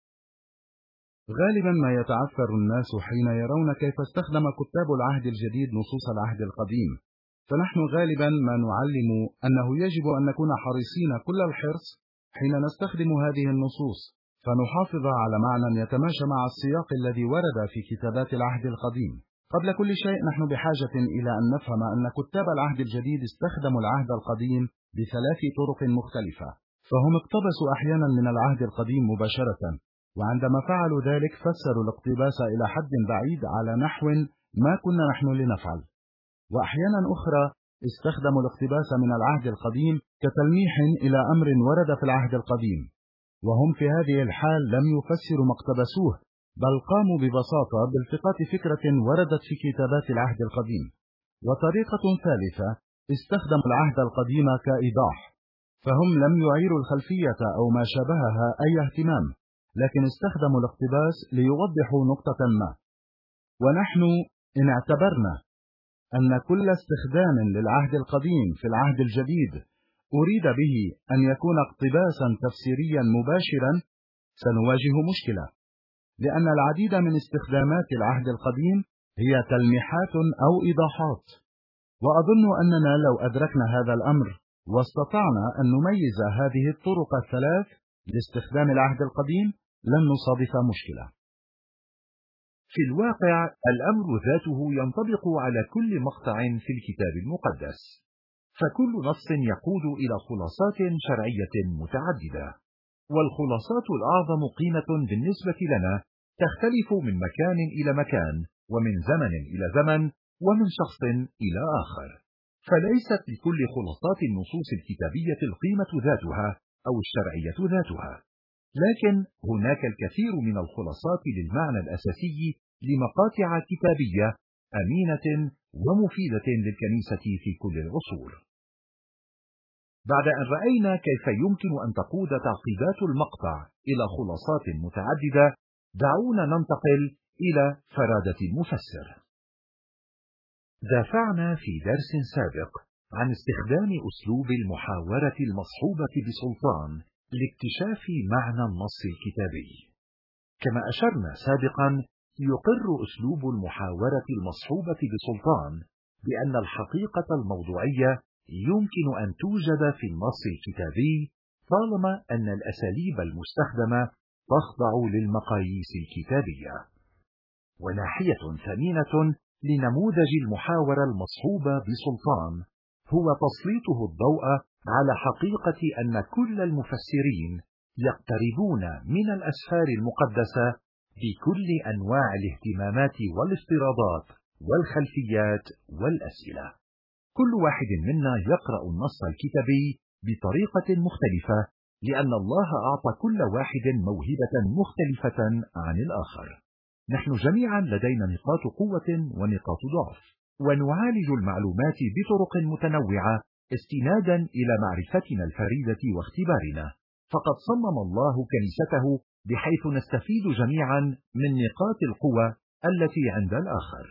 غالبا ما يتعثر الناس حين يرون كيف استخدم كتاب العهد الجديد نصوص العهد القديم، فنحن غالبا ما نعلم أنه يجب أن نكون حريصين كل الحرص حين نستخدم هذه النصوص، فنحافظ على معنى يتماشى مع السياق الذي ورد في كتابات العهد القديم. قبل كل شيء نحن بحاجة إلى أن نفهم أن كتاب العهد الجديد استخدموا العهد القديم بثلاث طرق مختلفة، فهم اقتبسوا أحيانا من العهد القديم مباشرة، وعندما فعلوا ذلك فسروا الاقتباس إلى حد بعيد على نحو ما كنا نحن لنفعل، وأحيانا أخرى استخدموا الاقتباس من العهد القديم كتلميح إلى أمر ورد في العهد القديم، وهم في هذه الحال لم يفسروا ما اقتبسوه، بل قاموا ببساطة بالتقاط فكرة وردت في كتابات العهد القديم. وطريقة ثالثة، استخدموا العهد القديم كإيضاح، فهم لم يعيروا الخلفية أو ما شابهها أي اهتمام، لكن استخدموا الاقتباس ليوضحوا نقطة ما. ونحن إن اعتبرنا أن كل استخدام للعهد القديم في العهد الجديد أريد به أن يكون اقتباسا تفسيريا مباشرا، سنواجه مشكلة، لأن العديد من استخدامات العهد القديم هي تلميحات أو إيضاحات. وأظن أننا لو أدركنا هذا الأمر واستطعنا أن نميز هذه الطرق الثلاث لاستخدام العهد القديم لن نصادف مشكلة. في الواقع الأمر ذاته ينطبق على كل مقطع في الكتاب المقدس، فكل نص يقود إلى خلاصات شرعية متعددة، والخلاصات الأعظم قيمة بالنسبة لنا تختلف من مكان إلى مكان، ومن زمن إلى زمن، ومن شخص إلى آخر، فليست لكل خلاصات النصوص الكتابية القيمة ذاتها أو الشرعية ذاتها، لكن هناك الكثير من الخلاصات للمعنى الأساسي لمقاطع كتابية أمينة ومفيدة للكنيسة في كل العصور. بعد أن رأينا كيف يمكن أن تقود تعقيدات المقطع إلى خلاصات متعددة، دعونا ننتقل إلى فرادة المفسر. دافعنا في درس سابق عن استخدام أسلوب المحاورة المصحوبة بسلطان لاكتشاف معنى النص الكتابي. كما أشرنا سابقا، يقر أسلوب المحاورة المصحوبة بسلطان بأن الحقيقة الموضوعية يمكن أن توجد في النص الكتابي طالما أن الأساليب المستخدمة تخضع للمقاييس الكتابية. وناحية ثمينة لنموذج المحاورة المصحوبة بسلطان هو تسليطه الضوء على حقيقة أن كل المفسرين يقتربون من الأسفار المقدسة بكل أنواع الاهتمامات والافتراضات والخلفيات والأسئلة. كل واحد منا يقرأ النص الكتابي بطريقة مختلفة، لأن الله أعطى كل واحد موهبة مختلفة عن الآخر. نحن جميعا لدينا نقاط قوة ونقاط ضعف، ونعالج المعلومات بطرق متنوعة استنادا إلى معرفتنا الفريدة واختبارنا. فقد صمم الله كنيسته بحيث نستفيد جميعا من نقاط القوة التي عند الآخر.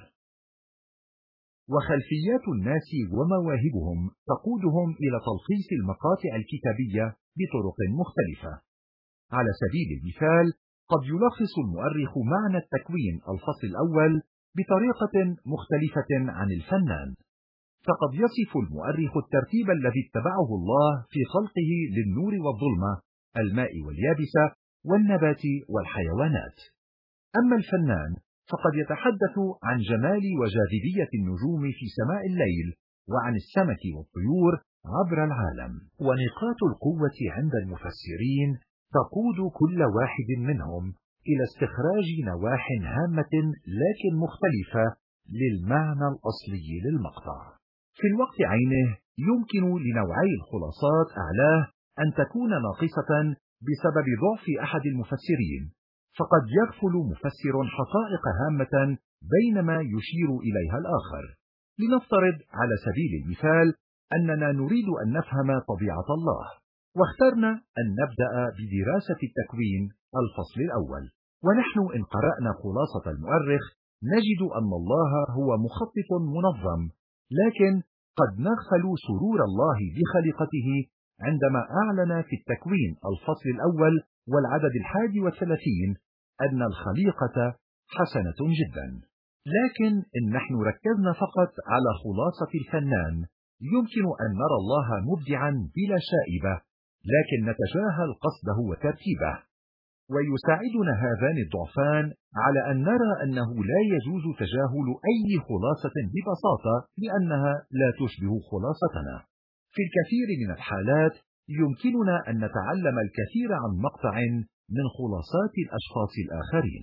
وخلفيات الناس ومواهبهم تقودهم إلى تلخيص المقاطع الكتابية بطرق مختلفة. على سبيل المثال، قد يلخص المؤرخ معنى التكوين الفصل الأول بطريقة مختلفة عن الفنان، فقد يصف المؤرخ الترتيب الذي اتبعه الله في خلقه للنور والظلمة، الماء واليابسة، والنبات والحيوانات. أما الفنان فقد يتحدث عن جمال وجاذبية النجوم في سماء الليل، وعن السمك والطيور عبر العالم. ونقاط القوة عند المفسرين تقود كل واحد منهم إلى استخراج نواح هامة لكن مختلفة للمعنى الأصلي للمقطع. في الوقت عينه يمكن لنوعي الخلاصات أعلاه أن تكون ناقصة بسبب ضعف أحد المفسرين، فقد يغفل مفسر حقائق هامة بينما يشير إليها الآخر. لنفترض على سبيل المثال أننا نريد أن نفهم طبيعة الله، واخترنا أن نبدأ بدراسة التكوين الفصل الأول. ونحن إن قرأنا خلاصة المؤرخ نجد أن الله هو مخطط منظم، لكن قد نغفل سرور الله بخلقته عندما أعلن في التكوين الفصل الأول والعدد الحادي والثلاثين أن الخليقة حسنة جدا. لكن إن نحن ركزنا فقط على خلاصة الفنان يمكن أن نرى الله مبدعا بلا شائبة، لكن نتجاهل قصده وترتيبه. ويساعدنا هذان الضعفان على أن نرى أنه لا يجوز تجاهل أي خلاصة ببساطة لأنها لا تشبه خلاصتنا. في الكثير من الحالات يمكننا أن نتعلم الكثير عن مقطع من خلاصات الأشخاص الآخرين.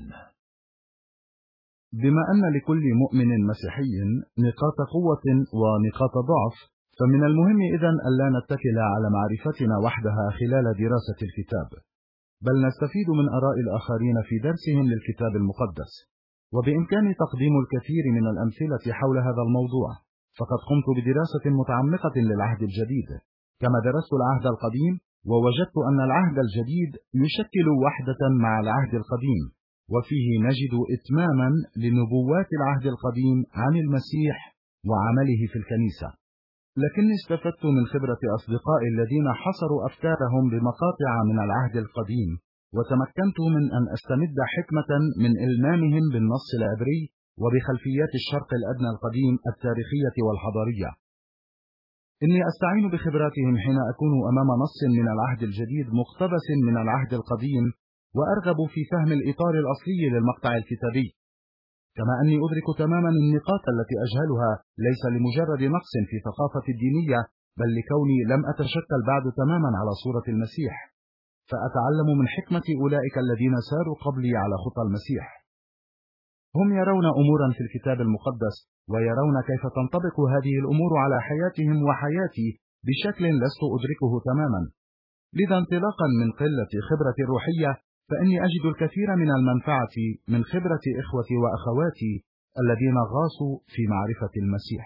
بما أن لكل مؤمن مسيحي نقاط قوة ونقاط ضعف، فمن المهم إذن ألا نتكل على معرفتنا وحدها خلال دراسة الكتاب، بل نستفيد من آراء الآخرين في درسهم للكتاب المقدس. وبإمكاني تقديم الكثير من الأمثلة حول هذا الموضوع، فقد قمت بدراسة متعمقة للعهد الجديد، كما درست العهد القديم ووجدت أن العهد الجديد يشكل وحدة مع العهد القديم، وفيه نجد إتماما لنبوات العهد القديم عن المسيح وعمله في الكنيسة. لكني استفدت من خبرة أصدقائي الذين حصروا أفكارهم بمقاطع من العهد القديم، وتمكنت من أن أستمد حكمة من إلمامهم بالنص العبري وبخلفيات الشرق الأدنى القديم التاريخية والحضارية. إني أستعين بخبراتهم حين أكون أمام نص من العهد الجديد مقتبس من العهد القديم، وأرغب في فهم الإطار الأصلي للمقطع الكتابي، كما أني أدرك تماما النقاط التي أجهلها ليس لمجرد نقص في ثقافة الدينية، بل لكوني لم أتشكل بعد تماما على صورة المسيح، فأتعلم من حكمة أولئك الذين ساروا قبلي على خطى المسيح. هم يرون أمورا في الكتاب المقدس ويرون كيف تنطبق هذه الأمور على حياتهم وحياتي بشكل لست أدركه تماما. لذا انطلاقا من قلة خبرة روحية، فإني أجد الكثير من المنفعة من خبرة إخوتي وأخواتي الذين غاصوا في معرفة المسيح.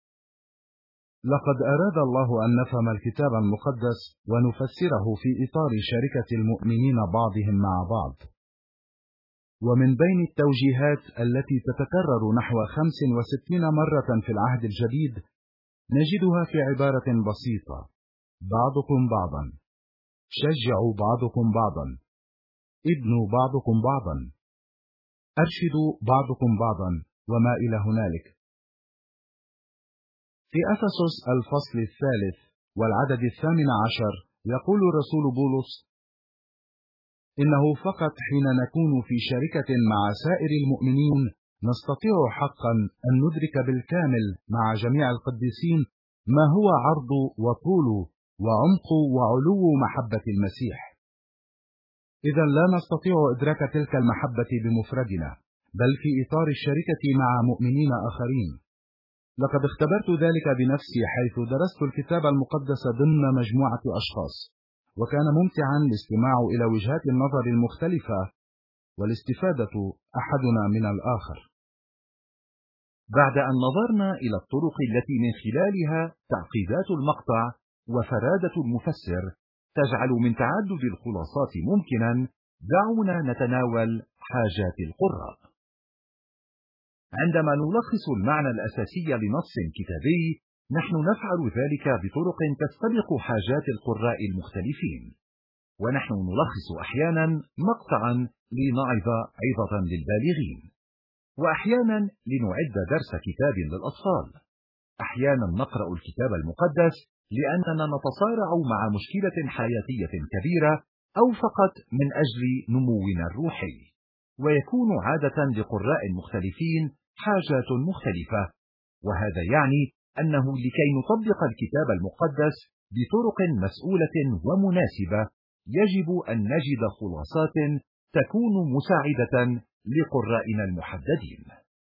لقد أراد الله أن نفهم الكتاب المقدس ونفسره في إطار شركة المؤمنين بعضهم مع بعض. ومن بين التوجيهات التي تتكرر نحو خمس وستين مرة في العهد الجديد نجدها في عبارة بسيطة: بعضكم بعضا، شجعوا بعضكم بعضا، ابنوا بعضكم بعضا، أرشدوا بعضكم بعضا، وما إلى هنالك. في أفسس الفصل الثالث والعدد الثامن عشر يقول الرسول بولس: إنه فقط حين نكون في شركة مع سائر المؤمنين نستطيع حقا أن ندرك بالكامل مع جميع القديسين ما هو عرض وطول وعمق وعلو محبة المسيح. إذا لا نستطيع إدراك تلك المحبة بمفردنا، بل في إطار الشركة مع مؤمنين آخرين. لقد اختبرت ذلك بنفسي حيث درست الكتاب المقدس ضمن مجموعة أشخاص، وكان ممتعا الاستماع إلى وجهات النظر المختلفة والاستفادة أحدنا من الآخر. بعد أن نظرنا إلى الطرق التي من خلالها تعقيدات المقطع وفرادة المفسر تجعل من تعدد الخلاصات ممكنا، دعونا نتناول حاجات القراء. عندما نلخص المعنى الأساسي لنص كتابي، نحن نفعل ذلك بطرق تستبق حاجات القراء المختلفين، ونحن نلخص أحيانا مقطعا لنعظ عظة للبالغين، وأحيانا لنعد درس كتاب للأطفال. أحيانا نقرأ الكتاب المقدس لأننا نتصارع مع مشكلة حياتية كبيرة أو فقط من أجل نمونا الروحي، ويكون عادة لقراء مختلفين حاجات مختلفة، وهذا يعني أنه لكي نطبق الكتاب المقدس بطرق مسؤولة ومناسبة يجب أن نجد خلاصات تكون مساعدة لقرائنا المحددين.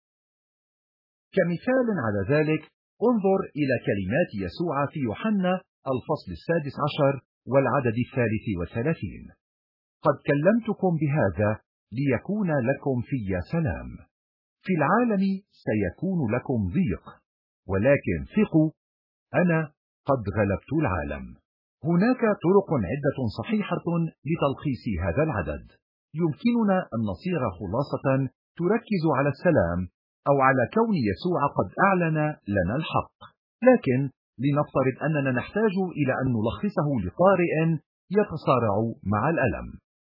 كمثال على ذلك، انظر إلى كلمات يسوع في يوحنا الفصل السادس عشر والعدد الثالث والثلاثين: قد كلمتكم بهذا ليكون لكم في سلام، في العالم سيكون لكم ضيق، ولكن ثقوا، أنا قد غلبت العالم. هناك طرق عدة صحيحة لتلخيص هذا العدد. يمكننا أن نصيغ خلاصة تركز على السلام أو على كون يسوع قد أعلن لنا الحق، لكن لنفترض أننا نحتاج إلى أن نلخصه لقارئ يتصارع مع الألم.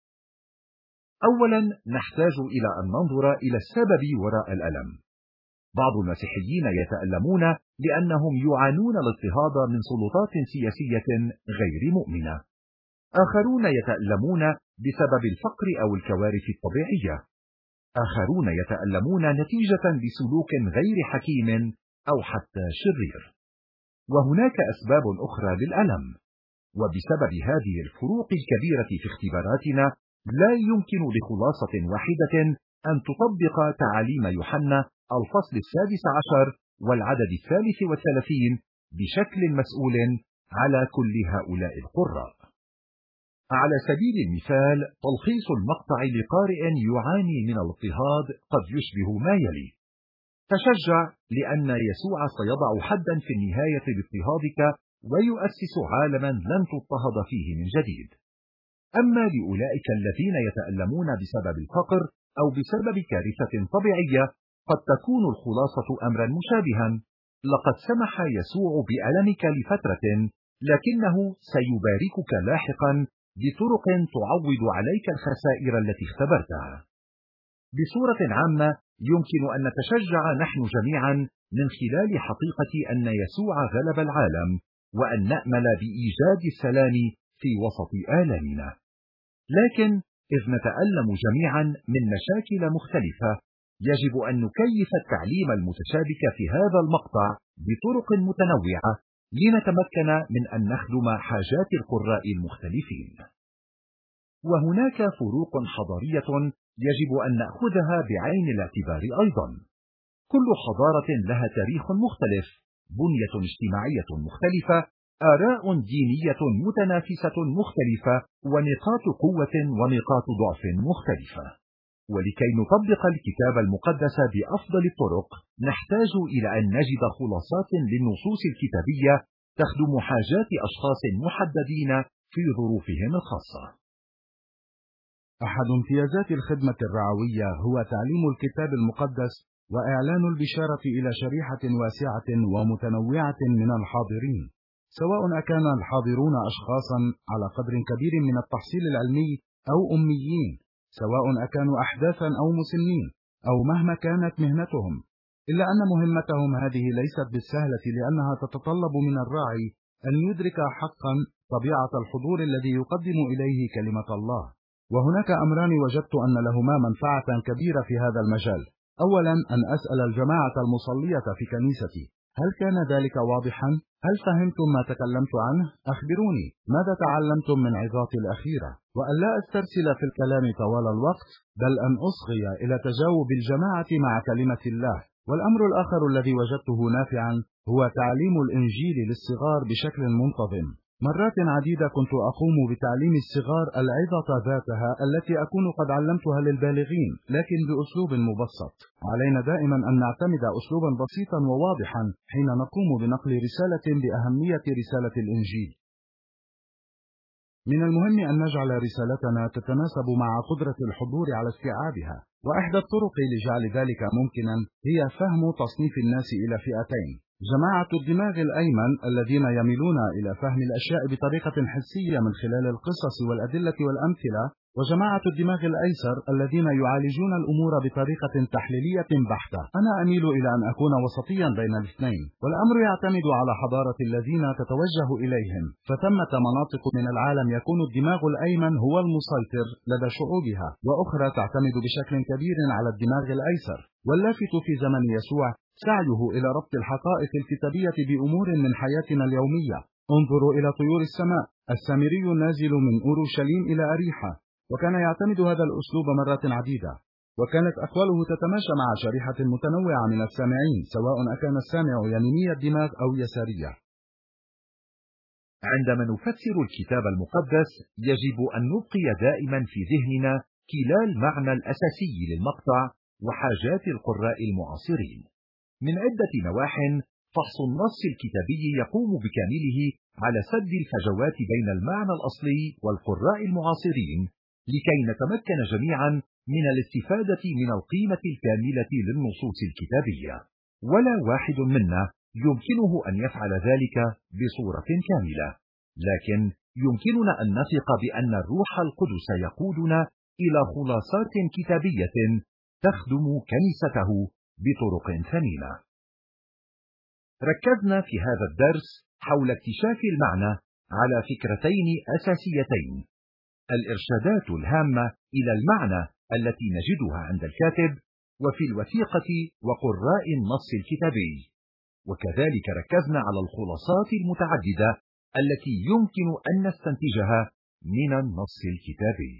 أولا، نحتاج إلى أن ننظر إلى السبب وراء الألم. بعض المسيحيين يتألمون لأنهم يعانون الاضطهاد من سلطات سياسية غير مؤمنة. آخرون يتألمون بسبب الفقر أو الكوارث الطبيعية. آخرون يتألمون نتيجة لسلوك غير حكيم أو حتى شرير. وهناك أسباب أخرى للألم، وبسبب هذه الفروق الكبيرة في اختباراتنا لا يمكن لخلاصة واحدة أن تطبق تعاليم يوحنا الفصل السادس عشر والعدد الثالث والثلاثين بشكل مسؤول على كل هؤلاء القراء. على سبيل المثال، تلخيص المقطع لقارئ يعاني من الاضطهاد قد يشبه ما يلي: تشجع لأن يسوع سيضع حدا في النهاية لاضطهادك ويؤسس عالما لن تضطهد فيه من جديد. أما لأولئك الذين يتألمون بسبب الفقر أو بسبب كارثة طبيعية، قد تكون الخلاصة أمرا مشابها: لقد سمح يسوع بألمك لفترة، لكنه سيباركك لاحقا بطرق تعوض عليك الخسائر التي اختبرتها. بصورة عامة، يمكن أن نتشجع نحن جميعا من خلال حقيقة أن يسوع غلب العالم، وأن نأمل بإيجاد السلام في وسط آلامنا. لكن إذ نتألم جميعا من مشاكل مختلفة، يجب أن نكيف التعليم المتشابك في هذا المقطع بطرق متنوعة لنتمكن من أن نخدم حاجات القراء المختلفين. وهناك فروق حضارية يجب أن نأخذها بعين الاعتبار أيضا. كل حضارة لها تاريخ مختلف، بنية اجتماعية مختلفة، آراء دينية متنافسة مختلفة، ونقاط قوة ونقاط ضعف مختلفة. ولكي نطبق الكتاب المقدس بأفضل الطرق، نحتاج إلى أن نجد خلاصات للنصوص الكتابية تخدم حاجات أشخاص محددين في ظروفهم الخاصة. أحد امتيازات الخدمة الرعوية هو تعليم الكتاب المقدس وإعلان البشارة إلى شريحة واسعة ومتنوعة من الحاضرين، سواء أكان الحاضرون أشخاصا على قدر كبير من التحصيل العلمي أو أميين، سواء أكانوا أحداثا أو مسنين، أو مهما كانت مهنتهم. إلا أن مهمتهم هذه ليست بالسهلة، لأنها تتطلب من الراعي أن يدرك حقا طبيعة الحضور الذي يقدم إليه كلمة الله. وهناك أمران وجدت أن لهما منفعة كبيرة في هذا المجال. أولا، أن أسأل الجماعة المصلية في كنيستي: هل كان ذلك واضحا؟ هل فهمتم ما تكلمت عنه؟ أخبروني ماذا تعلمتم من عظاتي الأخيرة؟ وأن لا أسترسل في الكلام طوال الوقت، بل أن أصغي إلى تجاوب الجماعة مع كلمة الله. والأمر الآخر الذي وجدته نافعا هو تعليم الإنجيل للصغار بشكل منتظم. مرات عديدة كنت أقوم بتعليم الصغار العظة ذاتها التي أكون قد علمتها للبالغين، لكن بأسلوب مبسط. علينا دائما أن نعتمد أسلوبا بسيطا وواضحا حين نقوم بنقل رسالة بأهمية رسالة الإنجيل. من المهم أن نجعل رسالتنا تتناسب مع قدرة الحضور على استيعابها، وإحدى الطرق لجعل ذلك ممكنا هي فهم تصنيف الناس إلى فئتين: جماعة الدماغ الأيمن الذين يميلون إلى فهم الأشياء بطريقة حسية من خلال القصص والأدلة والأمثلة، وجماعة الدماغ الأيسر الذين يعالجون الأمور بطريقة تحليلية بحتة. أنا أميل إلى أن أكون وسطيا بين الاثنين، والأمر يعتمد على حضارة الذين تتوجه إليهم. فثمة مناطق من العالم يكون الدماغ الأيمن هو المسيطر لدى شعوبها، وأخرى تعتمد بشكل كبير على الدماغ الأيسر. واللافت في زمن يسوع سعيه إلى ربط الحقائق الكتابية بأمور من حياتنا اليومية. انظروا إلى طيور السماء، السامري نازل من أورشليم إلى أريحة، وكان يعتمد هذا الأسلوب مرات عديدة، وكانت أقواله تتماشى مع شريحة متنوعة من السامعين، سواء أكان السامع يميني الدماغ أو يسارية. عندما نفسر الكتاب المقدس يجب أن نبقي دائما في ذهننا كلا المعنى الأساسي للمقطع وحاجات القراء المعاصرين. من عدة نواح فحص النص الكتابي يقوم بكامله على سد الفجوات بين المعنى الأصلي والقراء المعاصرين، لكي نتمكن جميعا من الاستفادة من القيمة الكاملة للنصوص الكتابية. ولا واحد منا يمكنه أن يفعل ذلك بصورة كاملة، لكن يمكننا أن نثق بأن الروح القدس يقودنا إلى خلاصات كتابية تخدم كنيسته بطرق ثمينة. ركزنا في هذا الدرس حول اكتشاف المعنى على فكرتين أساسيتين: الإرشادات الهامة إلى المعنى التي نجدها عند الكاتب وفي الوثيقة وقراء النص الكتابي، وكذلك ركزنا على الخلاصات المتعددة التي يمكن أن نستنتجها من النص الكتابي.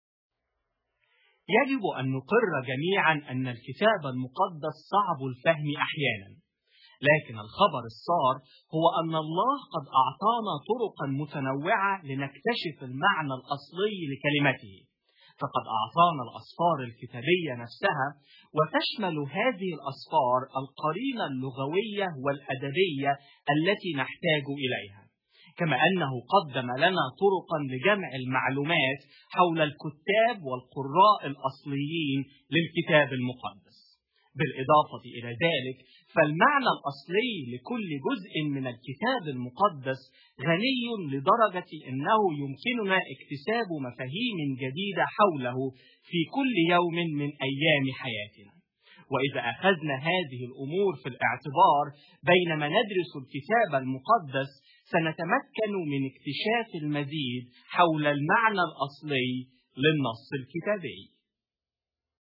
يجب أن نقر جميعا أن الكتاب المقدس صعب الفهم أحيانا، لكن الخبر السار هو أن الله قد أعطانا طرقا متنوعة لنكتشف المعنى الأصلي لكلمته. فقد أعطانا الأسفار الكتابية نفسها، وتشمل هذه الأسفار القرينة اللغوية والأدبية التي نحتاج إليها، كما أنه قدم لنا طرقا لجمع المعلومات حول الكتاب والقراء الأصليين للكتاب المقدس. بالإضافة إلى ذلك، فالمعنى الأصلي لكل جزء من الكتاب المقدس غني لدرجة أنه يمكننا اكتساب مفاهيم جديدة حوله في كل يوم من أيام حياتنا. وإذا أخذنا هذه الأمور في الاعتبار بينما ندرس الكتاب المقدس، سنتمكن من اكتشاف المزيد حول المعنى الأصلي للنص الكتابي.